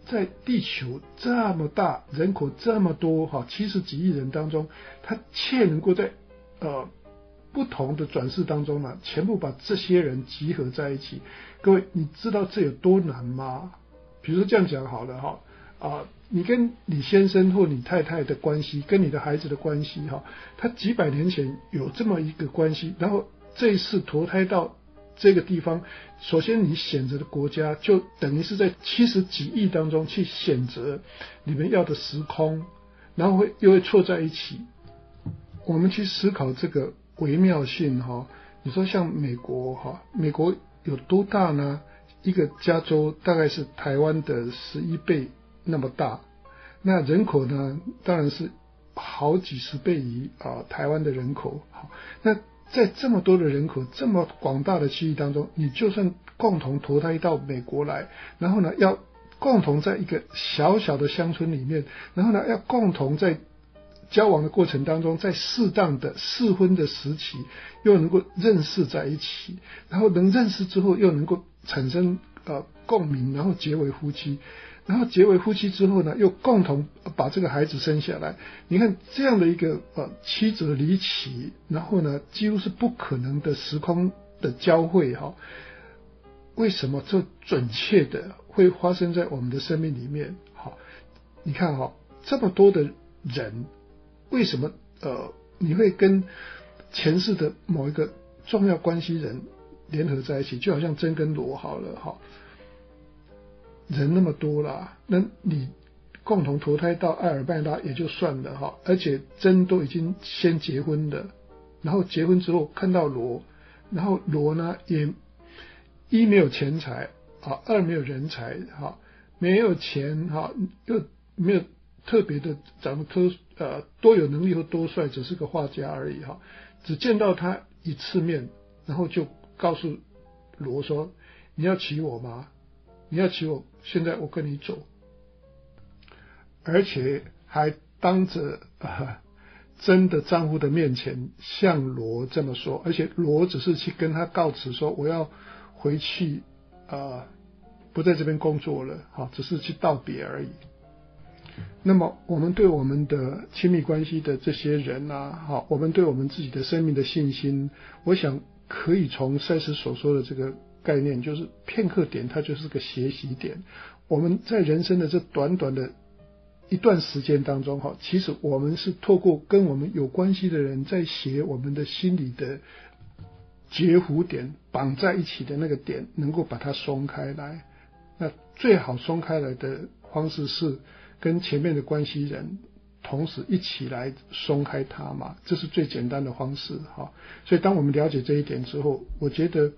Speaker 1: 在地球这么大，人口这么多哈，70几亿人当中，他却能够在不同的转世当中呢，全部把这些人集合在一起。各位，你知道这有多难吗？比如说这样讲好了哈，你跟你先生或你太太的关系，跟你的孩子的关系哈，他几百年前有这么一个关系，然后这一次投胎到这个地方，首先你选择的国家就等于是在70几亿当中去选择你们要的时空，然后又会错在一起。我们去思考这个微妙性哈，你说像美国哈，美国有多大呢？一个加州大概是台湾的11倍那么大，那人口呢，当然是好几十倍于台湾的人口。好，那在这么多的人口，这么广大的区域当中，你就算共同投胎到美国来，然后呢，要共同在一个小小的乡村里面，然后呢，要共同在交往的过程当中，在适当的适婚的时期，又能够认识在一起，然后能认识之后，又能够产生共鸣，然后结为夫妻，然后结为夫妻之后呢，又共同把这个孩子生下来。你看这样的一个曲折离奇，然后呢，几乎是不可能的时空的交汇哈。为什么这准确的会发生在我们的生命里面？好，你看哈，这么多的人。为什么你会跟前世的某一个重要关系人联合在一起？就好像真跟罗好了哈，人那么多啦，那你共同投胎到艾尔麦拉也就算了哈，而且真都已经先结婚了，然后结婚之后看到罗，然后罗呢也一没有钱财二没有人才没有钱又没有特别的长得多有能力或多帅，只是个画家而已只见到他一次面，然后就告诉罗说：“你要娶我吗？你要娶我，现在我跟你走。”而且还当着真的丈夫的面前向罗这么说，而且罗只是去跟他告辞说：“我要回去不在这边工作了只是去道别而已。”那么我们对我们的亲密关系的这些人我们对我们自己的生命的信心，我想可以从赛斯所说的这个概念，就是片刻点，它就是个学习点。我们在人生的这短短的一段时间当中其实我们是透过跟我们有关系的人在写我们的心理的结弧点，绑在一起的那个点能够把它松开来。那最好松开来的方式是跟前面的关系人同时一起来松开它嘛，这是最简单的方式所以当我们了解这一点之后，我觉得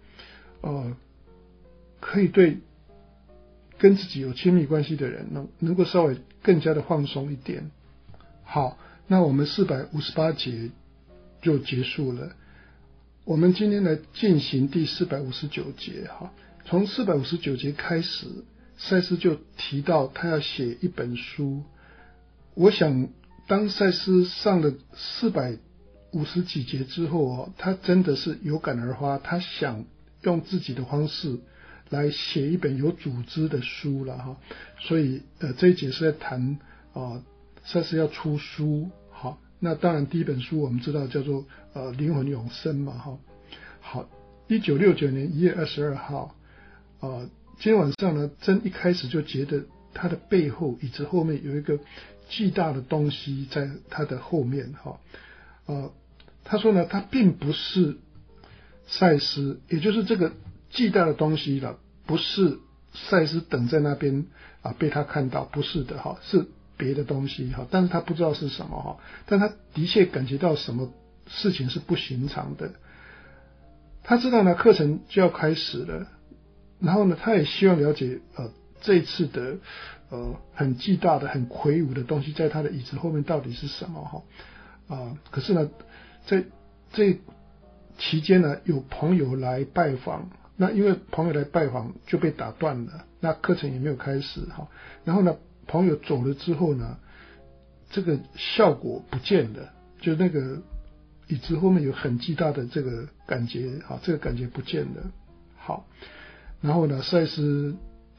Speaker 1: 可以对跟自己有亲密关系的人能够稍微更加的放松一点。好，那我们458节就结束了。我们今天来进行第459节从459节开始，赛斯就提到他要写一本书。我想当赛斯上了450几节之后他真的是有感而发，他想用自己的方式来写一本有组织的书了所以这一节是在谈赛斯要出书。好，那当然第一本书我们知道叫做灵魂永生嘛好，1969年1月22号今天晚上呢，真一开始就觉得他的背后椅子后面有一个巨大的东西在他的后面他说呢，他并不是赛斯，也就是这个巨大的东西了，不是赛斯等在那边被他看到，不是的是别的东西但是他不知道是什么但他的确感觉到什么事情是不寻常的。他知道呢，课程就要开始了，然后呢，他也希望了解这一次的很巨大的很魁梧的东西在他的椅子后面到底是什么可是呢，在这期间呢，有朋友来拜访，那因为朋友来拜访就被打断了，那课程也没有开始然后呢，朋友走了之后呢，这个效果不见了，就那个椅子后面有很巨大的这个感觉这个感觉不见了。好，然后呢，赛斯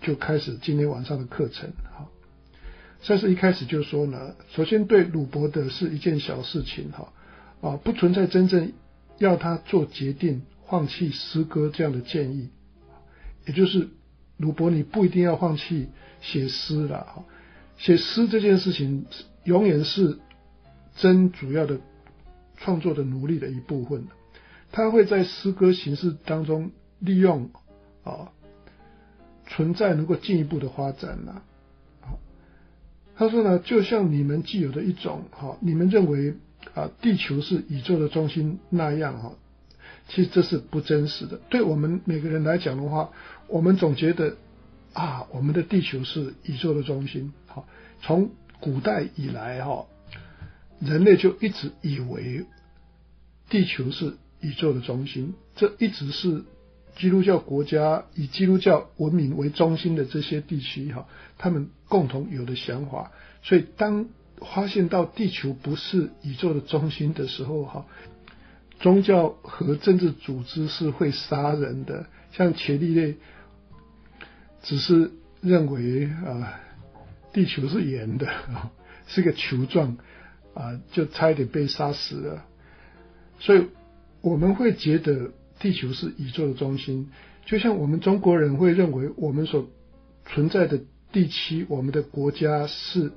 Speaker 1: 就开始今天晚上的课程。好，赛斯一开始就说呢，首先对鲁伯的是一件小事情，不存在真正要他做决定放弃诗歌这样的建议，也就是鲁伯你不一定要放弃写诗了，写诗这件事情永远是真主要的创作的努力的一部分，他会在诗歌形式当中利用存在能够进一步的发展了。他说呢，就像你们既有的一种你们认为地球是宇宙的中心那样，其实这是不真实的。对我们每个人来讲的话，我们总觉得我们的地球是宇宙的中心。从古代以来人类就一直以为地球是宇宙的中心，这一直是基督教国家以基督教文明为中心的这些地区他们共同有的想法。所以当发现到地球不是宇宙的中心的时候宗教和政治组织是会杀人的。像伽利略只是认为地球是圆的，是个球状就差一点被杀死了。所以我们会觉得地球是宇宙的中心，就像我们中国人会认为我们所存在的地区，我们的国家是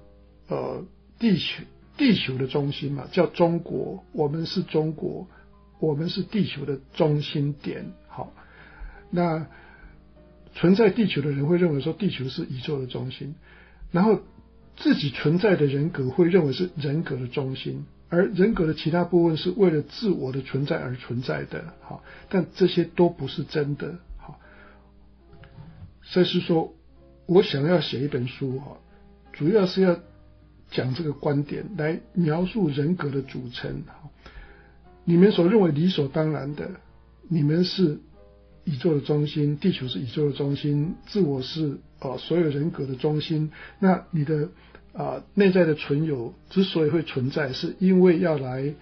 Speaker 1: 地球的中心嘛，叫中国，我们是中国，我们是地球的中心点。好，那存在地球的人会认为说地球是宇宙的中心，然后自己存在的人格会认为是人格的中心，而人格的其他部分是为了自我的存在而存在的。好，但这些都不是真的。好，赛斯说我想要写一本书主要是要讲这个观点来描述人格的组成。你们所认为理所当然的，你们是宇宙的中心，地球是宇宙的中心，自我是所有人格的中心。那你的内在的存有之所以会存在，是因为要来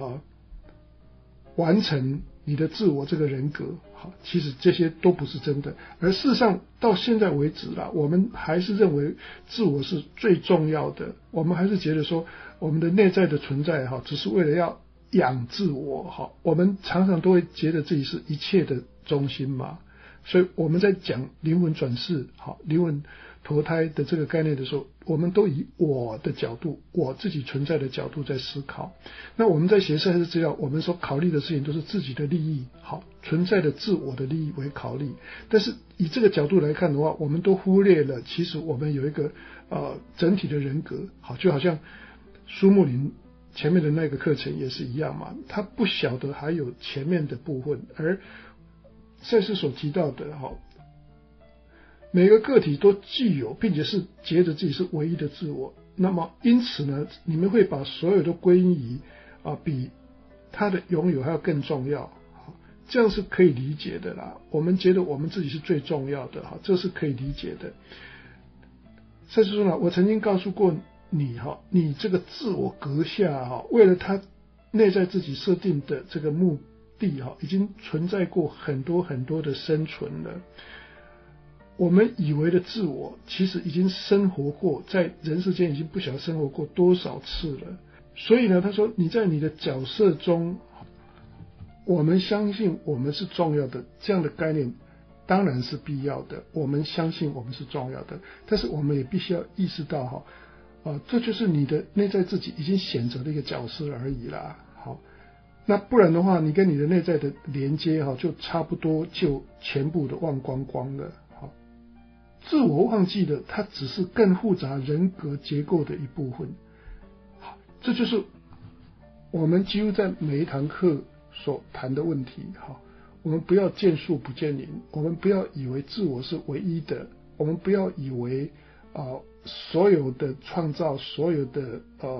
Speaker 1: 完成你的自我这个人格。好，其实这些都不是真的。而事实上到现在为止我们还是认为自我是最重要的，我们还是觉得说我们的内在的存在只是为了要养自我。我们常常都会觉得自己是一切的中心嘛。所以我们在讲灵魂转世灵魂投胎的这个概念的时候，我们都以我的角度，我自己存在的角度在思考。那我们在学赛斯资料，我们所考虑的事情都是自己的利益，存在的自我的利益为考虑。但是以这个角度来看的话，我们都忽略了其实我们有一个整体的人格。就好像苏木林前面的那个课程也是一样嘛，他不晓得还有前面的部分，而赛斯所提到的每个个体都具有并且是觉得自己是唯一的自我，那么因此呢，你们会把所有的归因于比他的拥有还要更重要，这样是可以理解的啦。我们觉得我们自己是最重要的，这是可以理解的。赛斯说呢，我曾经告诉过你你这个自我阁下为了他内在自己设定的这个目的已经存在过很多很多的生存了。我们以为的自我其实已经生活过，在人世间已经不晓得生活过多少次了。所以呢，他说你在你的角色中，我们相信我们是重要的，这样的概念当然是必要的，我们相信我们是重要的，但是我们也必须要意识到这就是你的内在自己已经选择的一个角色而已啦。好，那不然的话，你跟你的内在的连接就差不多就全部的忘光光了。自我忘记了，它只是更复杂人格结构的一部分。好，这就是我们几乎在每一堂课所谈的问题。好，我们不要见树不见林，我们不要以为自我是唯一的，我们不要以为所有的创造，所有的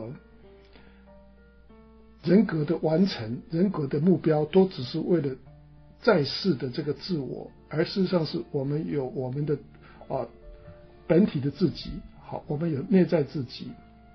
Speaker 1: 人格的完成，人格的目标都只是为了在世的这个自我，而事实上是我们有我们的本体的自己。好，我们有内在自己，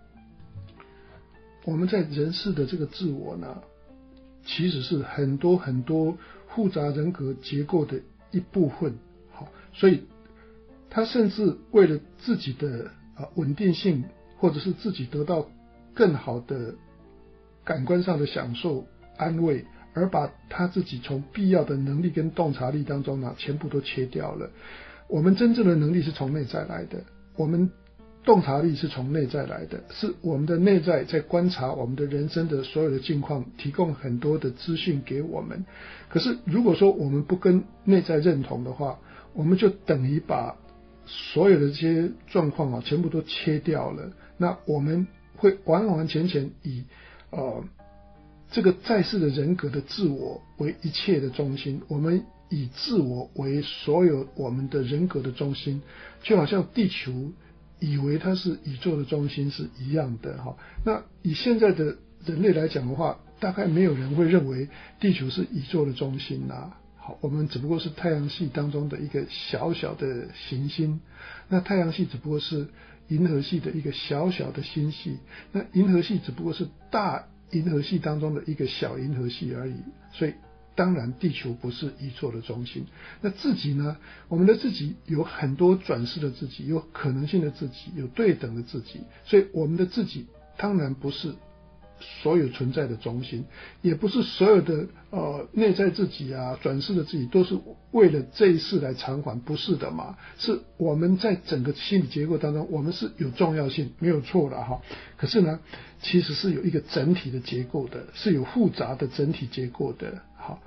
Speaker 1: 我们在人世的这个自我呢，其实是很多很多复杂人格结构的一部分。好，所以他甚至为了自己的稳定性，或者是自己得到更好的感官上的享受安慰，而把他自己从必要的能力跟洞察力当中呢，全部都切掉了。我们真正的能力是从内在来的，我们洞察力是从内在来的，是我们的内在在观察我们的人生的所有的境况，提供很多的资讯给我们。可是如果说我们不跟内在认同的话，我们就等于把所有的这些状况全部都切掉了。那我们会完完全全以这个在世的人格的自我为一切的中心，我们以自我为所有我们的人格的中心，就好像地球以为它是宇宙的中心是一样的哈。那以现在的人类来讲的话，大概没有人会认为地球是宇宙的中心啦。好，我们只不过是太阳系当中的一个小小的行星，那太阳系只不过是银河系的一个小小的星系，那银河系只不过是大银河系当中的一个小银河系而已。所以当然地球不是宇宙的中心。那自己呢，我们的自己有很多转世的自己，有可能性的自己，有对等的自己，所以我们的自己当然不是所有存在的中心，也不是所有的内在自己转世的自己都是为了这一世来偿还，不是的嘛。是我们在整个心理结构当中，我们是有重要性，没有错了哈。可是呢，其实是有一个整体的结构的，是有复杂的整体结构的。好，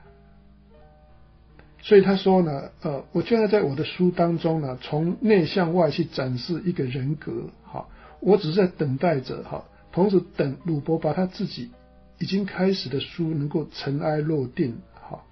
Speaker 1: 所以他说呢，我现在在我的书当中呢，从内向外去展示一个人格。好，我只是在等待着哈。同时等鲁伯把他自己已经开始的书能够尘埃落定。好，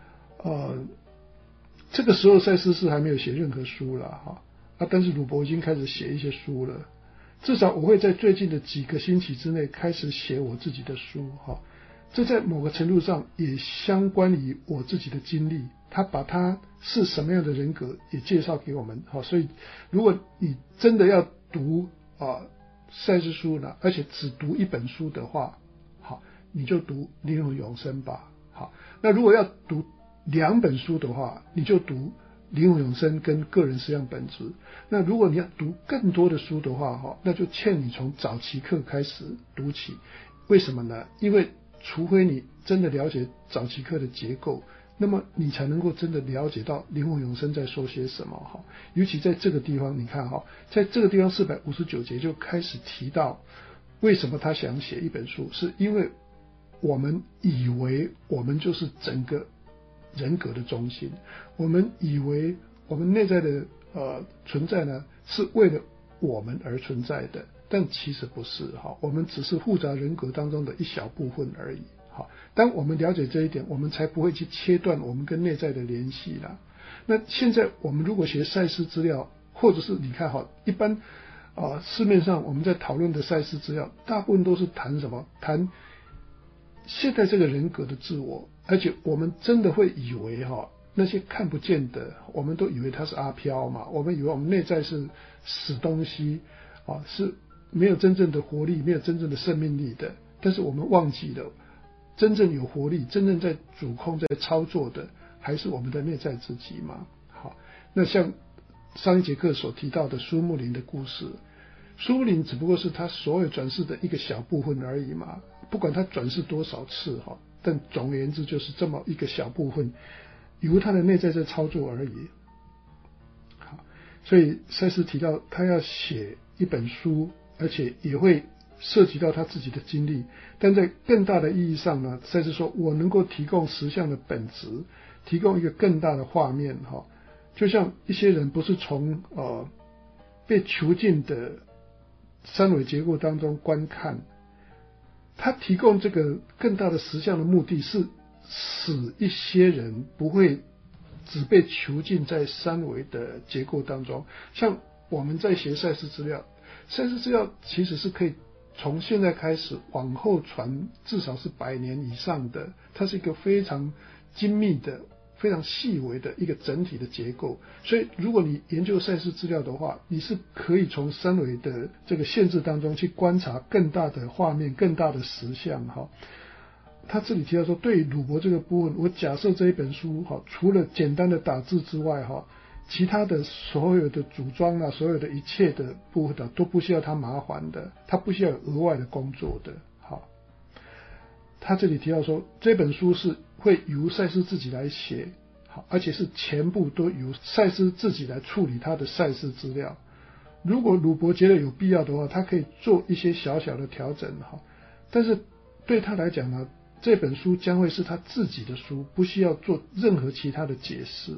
Speaker 1: 这个时候赛斯是还没有写任何书了哈，但是鲁伯已经开始写一些书了。至少我会在最近的几个星期之内开始写我自己的书哈。这在某个程度上也相关于我自己的经历，他把他是什么样的人格也介绍给我们。好，所以如果你真的要读赛斯书呢，而且只读一本书的话，好，你就读灵魂永生吧。好，那如果要读2本书的话，你就读灵魂永生跟个人实相本质。那如果你要读更多的书的话，那就欠你从早期课开始读起。为什么呢？因为除非你真的了解早期课的结构，那么你才能够真的了解到灵魂永生在说些什么。尤其在这个地方，你看在这个地方459节就开始提到为什么他想写一本书，是因为我们以为我们就是整个人格的中心，我们以为我们内在的存在呢是为了我们而存在的，但其实不是我们只是复杂人格当中的一小部分而已。好，当我们了解这一点，我们才不会去切断我们跟内在的联系啦。那现在我们如果学赛斯资料，或者是你看一般市面上我们在讨论的赛斯资料，大部分都是谈什么？谈现在这个人格的自我，而且我们真的会以为那些看不见的，我们都以为它是阿飘嘛，我们以为我们内在是死东西是没有真正的活力，没有真正的生命力的。但是我们忘记了，真正有活力，真正在主控在操作的还是我们的内在自己嘛。好，那像上一节课所提到的苏木林的故事，苏木林只不过是他所有转世的一个小部分而已嘛，不管他转世多少次但总而言之就是这么一个小部分由他的内在在操作而已。好，所以赛斯提到他要写一本书，而且也会涉及到他自己的经历，但在更大的意义上呢，赛斯说我能够提供实相的本质，提供一个更大的画面就像一些人不是从被囚禁的三维结构当中观看，他提供这个更大的实相的目的是使一些人不会只被囚禁在三维的结构当中。像我们在学赛斯资料，赛斯资料其实是可以从现在开始往后传至少是100年以上的，它是一个非常精密的非常细微的一个整体的结构。所以如果你研究赛斯资料的话，你是可以从三维的这个限制当中去观察更大的画面，更大的实相他这里提到说，对于鲁伯这个部分，我假设这一本书除了简单的打字之外其他的所有的组装啊，所有的一切的部分都不需要他麻烦的，他不需要有额外的工作的。好，他这里提到说，这本书是会由赛斯自己来写，好，而且是全部都由赛斯自己来处理他的赛事资料。如果鲁伯觉得有必要的话，他可以做一些小小的调整，哈，但是对他来讲呢，这本书将会是他自己的书，不需要做任何其他的解释。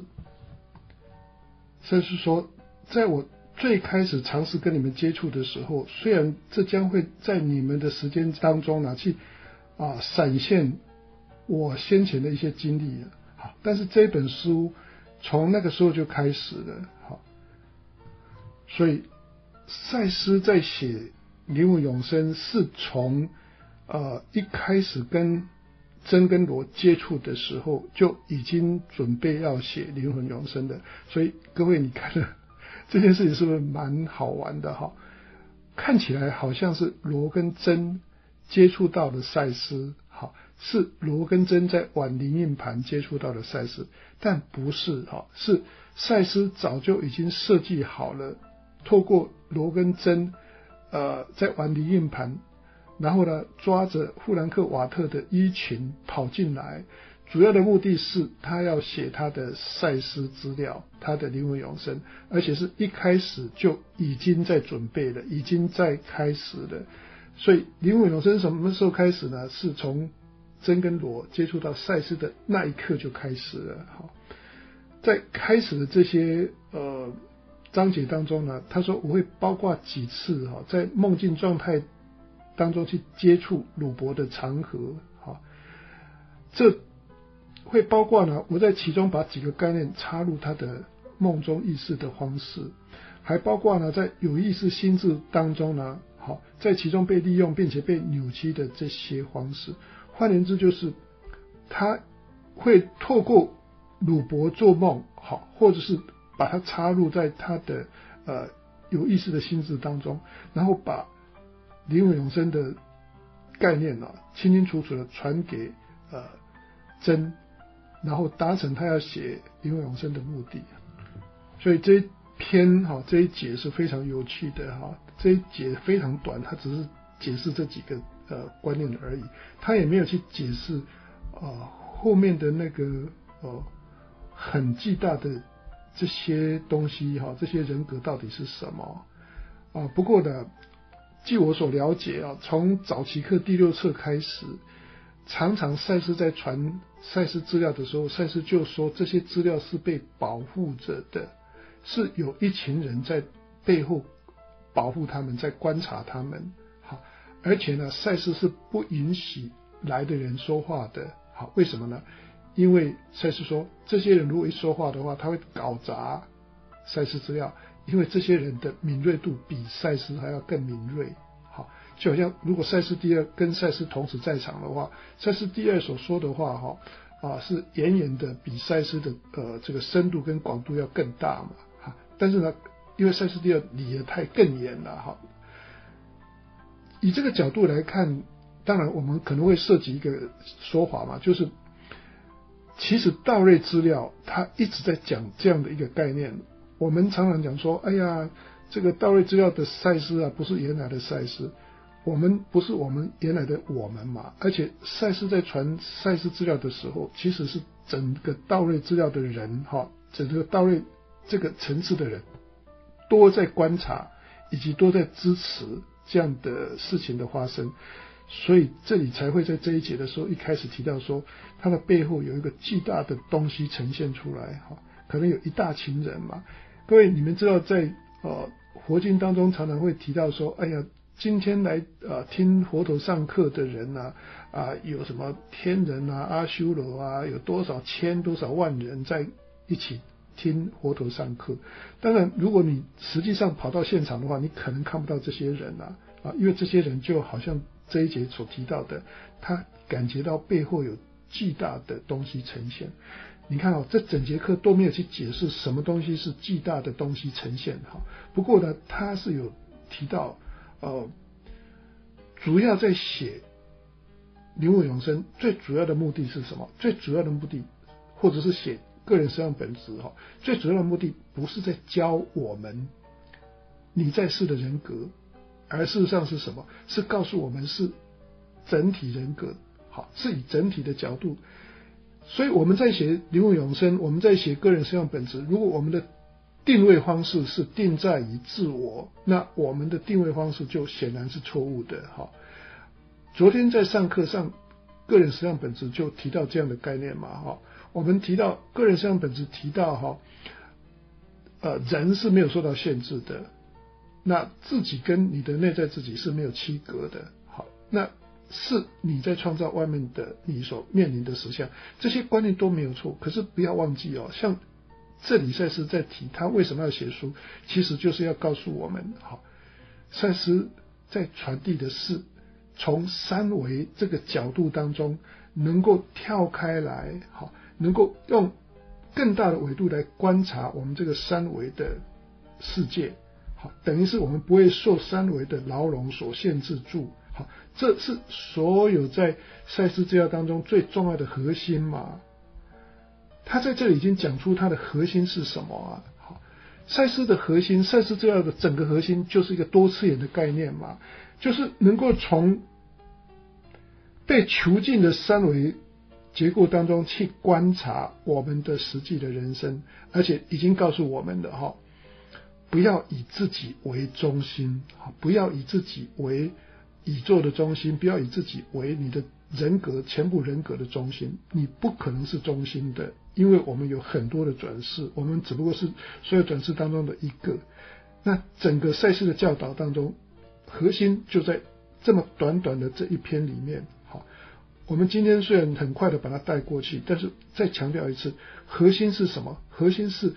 Speaker 1: 甚至说，在我最开始尝试跟你们接触的时候，虽然这将会在你们的时间当中呢去闪现我先前的一些经历，好，但是这本书从那个时候就开始了，好，所以赛斯在写灵魂永生是从一开始跟真跟罗接触的时候就已经准备要写灵魂永生的。所以各位你看了这件事情是不是蛮好玩的哈？看起来好像是罗跟真接触到的赛斯，好，是罗跟真在玩灵印盘接触到的赛斯，但不是哈，是赛斯早就已经设计好了，透过罗跟真在玩灵印盘，然后呢，抓着富兰克瓦特的衣裙跑进来，主要的目的是他要写他的赛斯资料，他的灵魂永生，而且是一开始就已经在准备了，已经在开始了。所以灵魂永生什么时候开始呢？是从真跟罗接触到赛斯的那一刻就开始了。好，在开始的这些章节当中呢，他说我会包括几次在梦境状态当中去接触鲁伯的长河，好，这会包括呢，我在其中把几个概念插入他的梦中意识的方式，还包括呢，在有意识心智当中呢，好，在其中被利用并且被扭曲的这些方式。换言之，就是他会透过鲁伯做梦，好，或者是把它插入在他的有意识的心智当中，然后把灵魂永生的概念清清楚楚的传给真，然后达成他要写灵魂永生的目的。所以这一篇这一节是非常有趣的这一节非常短，它只是解释这几个观念而已，他也没有去解释后面的那个很巨大的这些东西这些人格到底是什么不过呢，据我所了解从早期课第6册开始，常常赛斯在传赛斯资料的时候，赛斯就说这些资料是被保护着的，是有一群人在背后保护他们，在观察他们。好，而且呢，赛斯是不允许来的人说话的。好，为什么呢？因为赛斯说，这些人如果一说话的话，他会搞砸赛斯资料，因为这些人的敏锐度比赛斯还要更敏锐。好，就好像如果赛斯第二跟赛斯同时在场的话，赛斯第二所说的话是远远的比赛斯的这个深度跟广度要更大嘛。但是呢，因为赛斯第二离得太更远了以这个角度来看，当然我们可能会涉及一个说法嘛，就是其实道瑞资料他一直在讲这样的一个概念。我们常常讲说，哎呀，这个道瑞资料的赛斯不是原来的赛斯，我们不是我们原来的我们嘛。而且赛斯在传赛斯资料的时候，其实是整个道瑞资料的人整个道瑞这个层次的人都在观察，以及都在支持这样的事情的发生。所以这里才会在这一节的时候一开始提到说，它的背后有一个巨大的东西呈现出来可能有一大群人嘛。各位你们知道在佛经当中常常会提到说，哎呀，今天来听佛陀上课的人有什么天人阿修罗有多少千多少万人在一起听佛陀上课。当然如果你实际上跑到现场的话，你可能看不到这些人因为这些人就好像这一节所提到的，他感觉到背后有巨大的东西呈现。你看这整节课都没有去解释什么东西是巨大的东西呈现不过呢，他是有提到主要在写灵魂永生最主要的目的是什么？最主要的目的，或者是写个人实相本质最主要的目的不是在教我们你在世的人格，而事实上是什么？是告诉我们是整体人格，是以整体的角度。所以我们在写灵魂永生，我们在写个人实相本质，如果我们的定位方式是定在于自我，那我们的定位方式就显然是错误的。昨天在上课上个人实相本质就提到这样的概念嘛，我们提到个人实相本质，提到人是没有受到限制的，那自己跟你的内在自己是没有区隔的，那是你在创造外面的你所面临的实相，这些观念都没有错。可是不要忘记像这里赛斯在提他为什么要写书，其实就是要告诉我们，赛斯在传递的是从三维这个角度当中能够跳开来，能够用更大的维度来观察我们这个三维的世界，等于是我们不会受三维的牢笼所限制住。这是所有在赛斯治疗当中最重要的核心嘛。他在这里已经讲出他的核心是什么啊？赛斯的核心，赛斯治疗的整个核心就是一个多次元的概念嘛，就是能够从被囚禁的三维结构当中去观察我们的实际的人生，而且已经告诉我们的不要以自己为中心，不要以自己为宇宙的中心，不要以自己为你的人格全部人格的中心，你不可能是中心的，因为我们有很多的转世，我们只不过是所有转世当中的一个。那整个赛斯的教导当中，核心就在这么短短的这一篇里面。我们今天虽然很快的把它带过去，但是再强调一次，核心是什么？核心是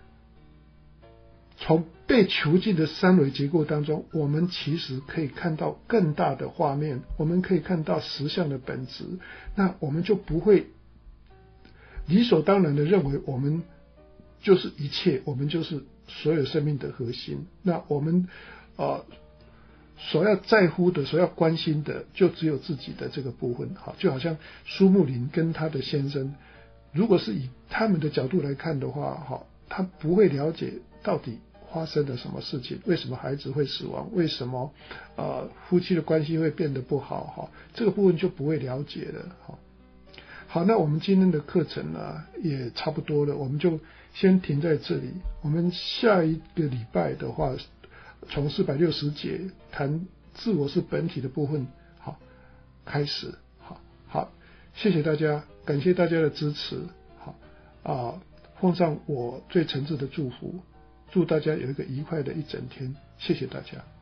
Speaker 1: 从被囚禁的三维结构当中，我们其实可以看到更大的画面，我们可以看到实相的本质，那我们就不会理所当然的认为我们就是一切，我们就是所有生命的核心。那我们所要在乎的，所要关心的，就只有自己的这个部分。就好像苏木林跟他的先生，如果是以他们的角度来看的话，他不会了解到底发生了什么事情，为什么孩子会死亡，为什么夫妻的关系会变得不好，这个部分就不会了解了。好，那我们今天的课程呢也差不多了，我们就先停在这里。我们下一个礼拜的话，从460节谈自我是本体的部分开始。好，谢谢大家，感谢大家的支持。奉上我最诚挚的祝福，祝大家有一个愉快的一整天，谢谢大家。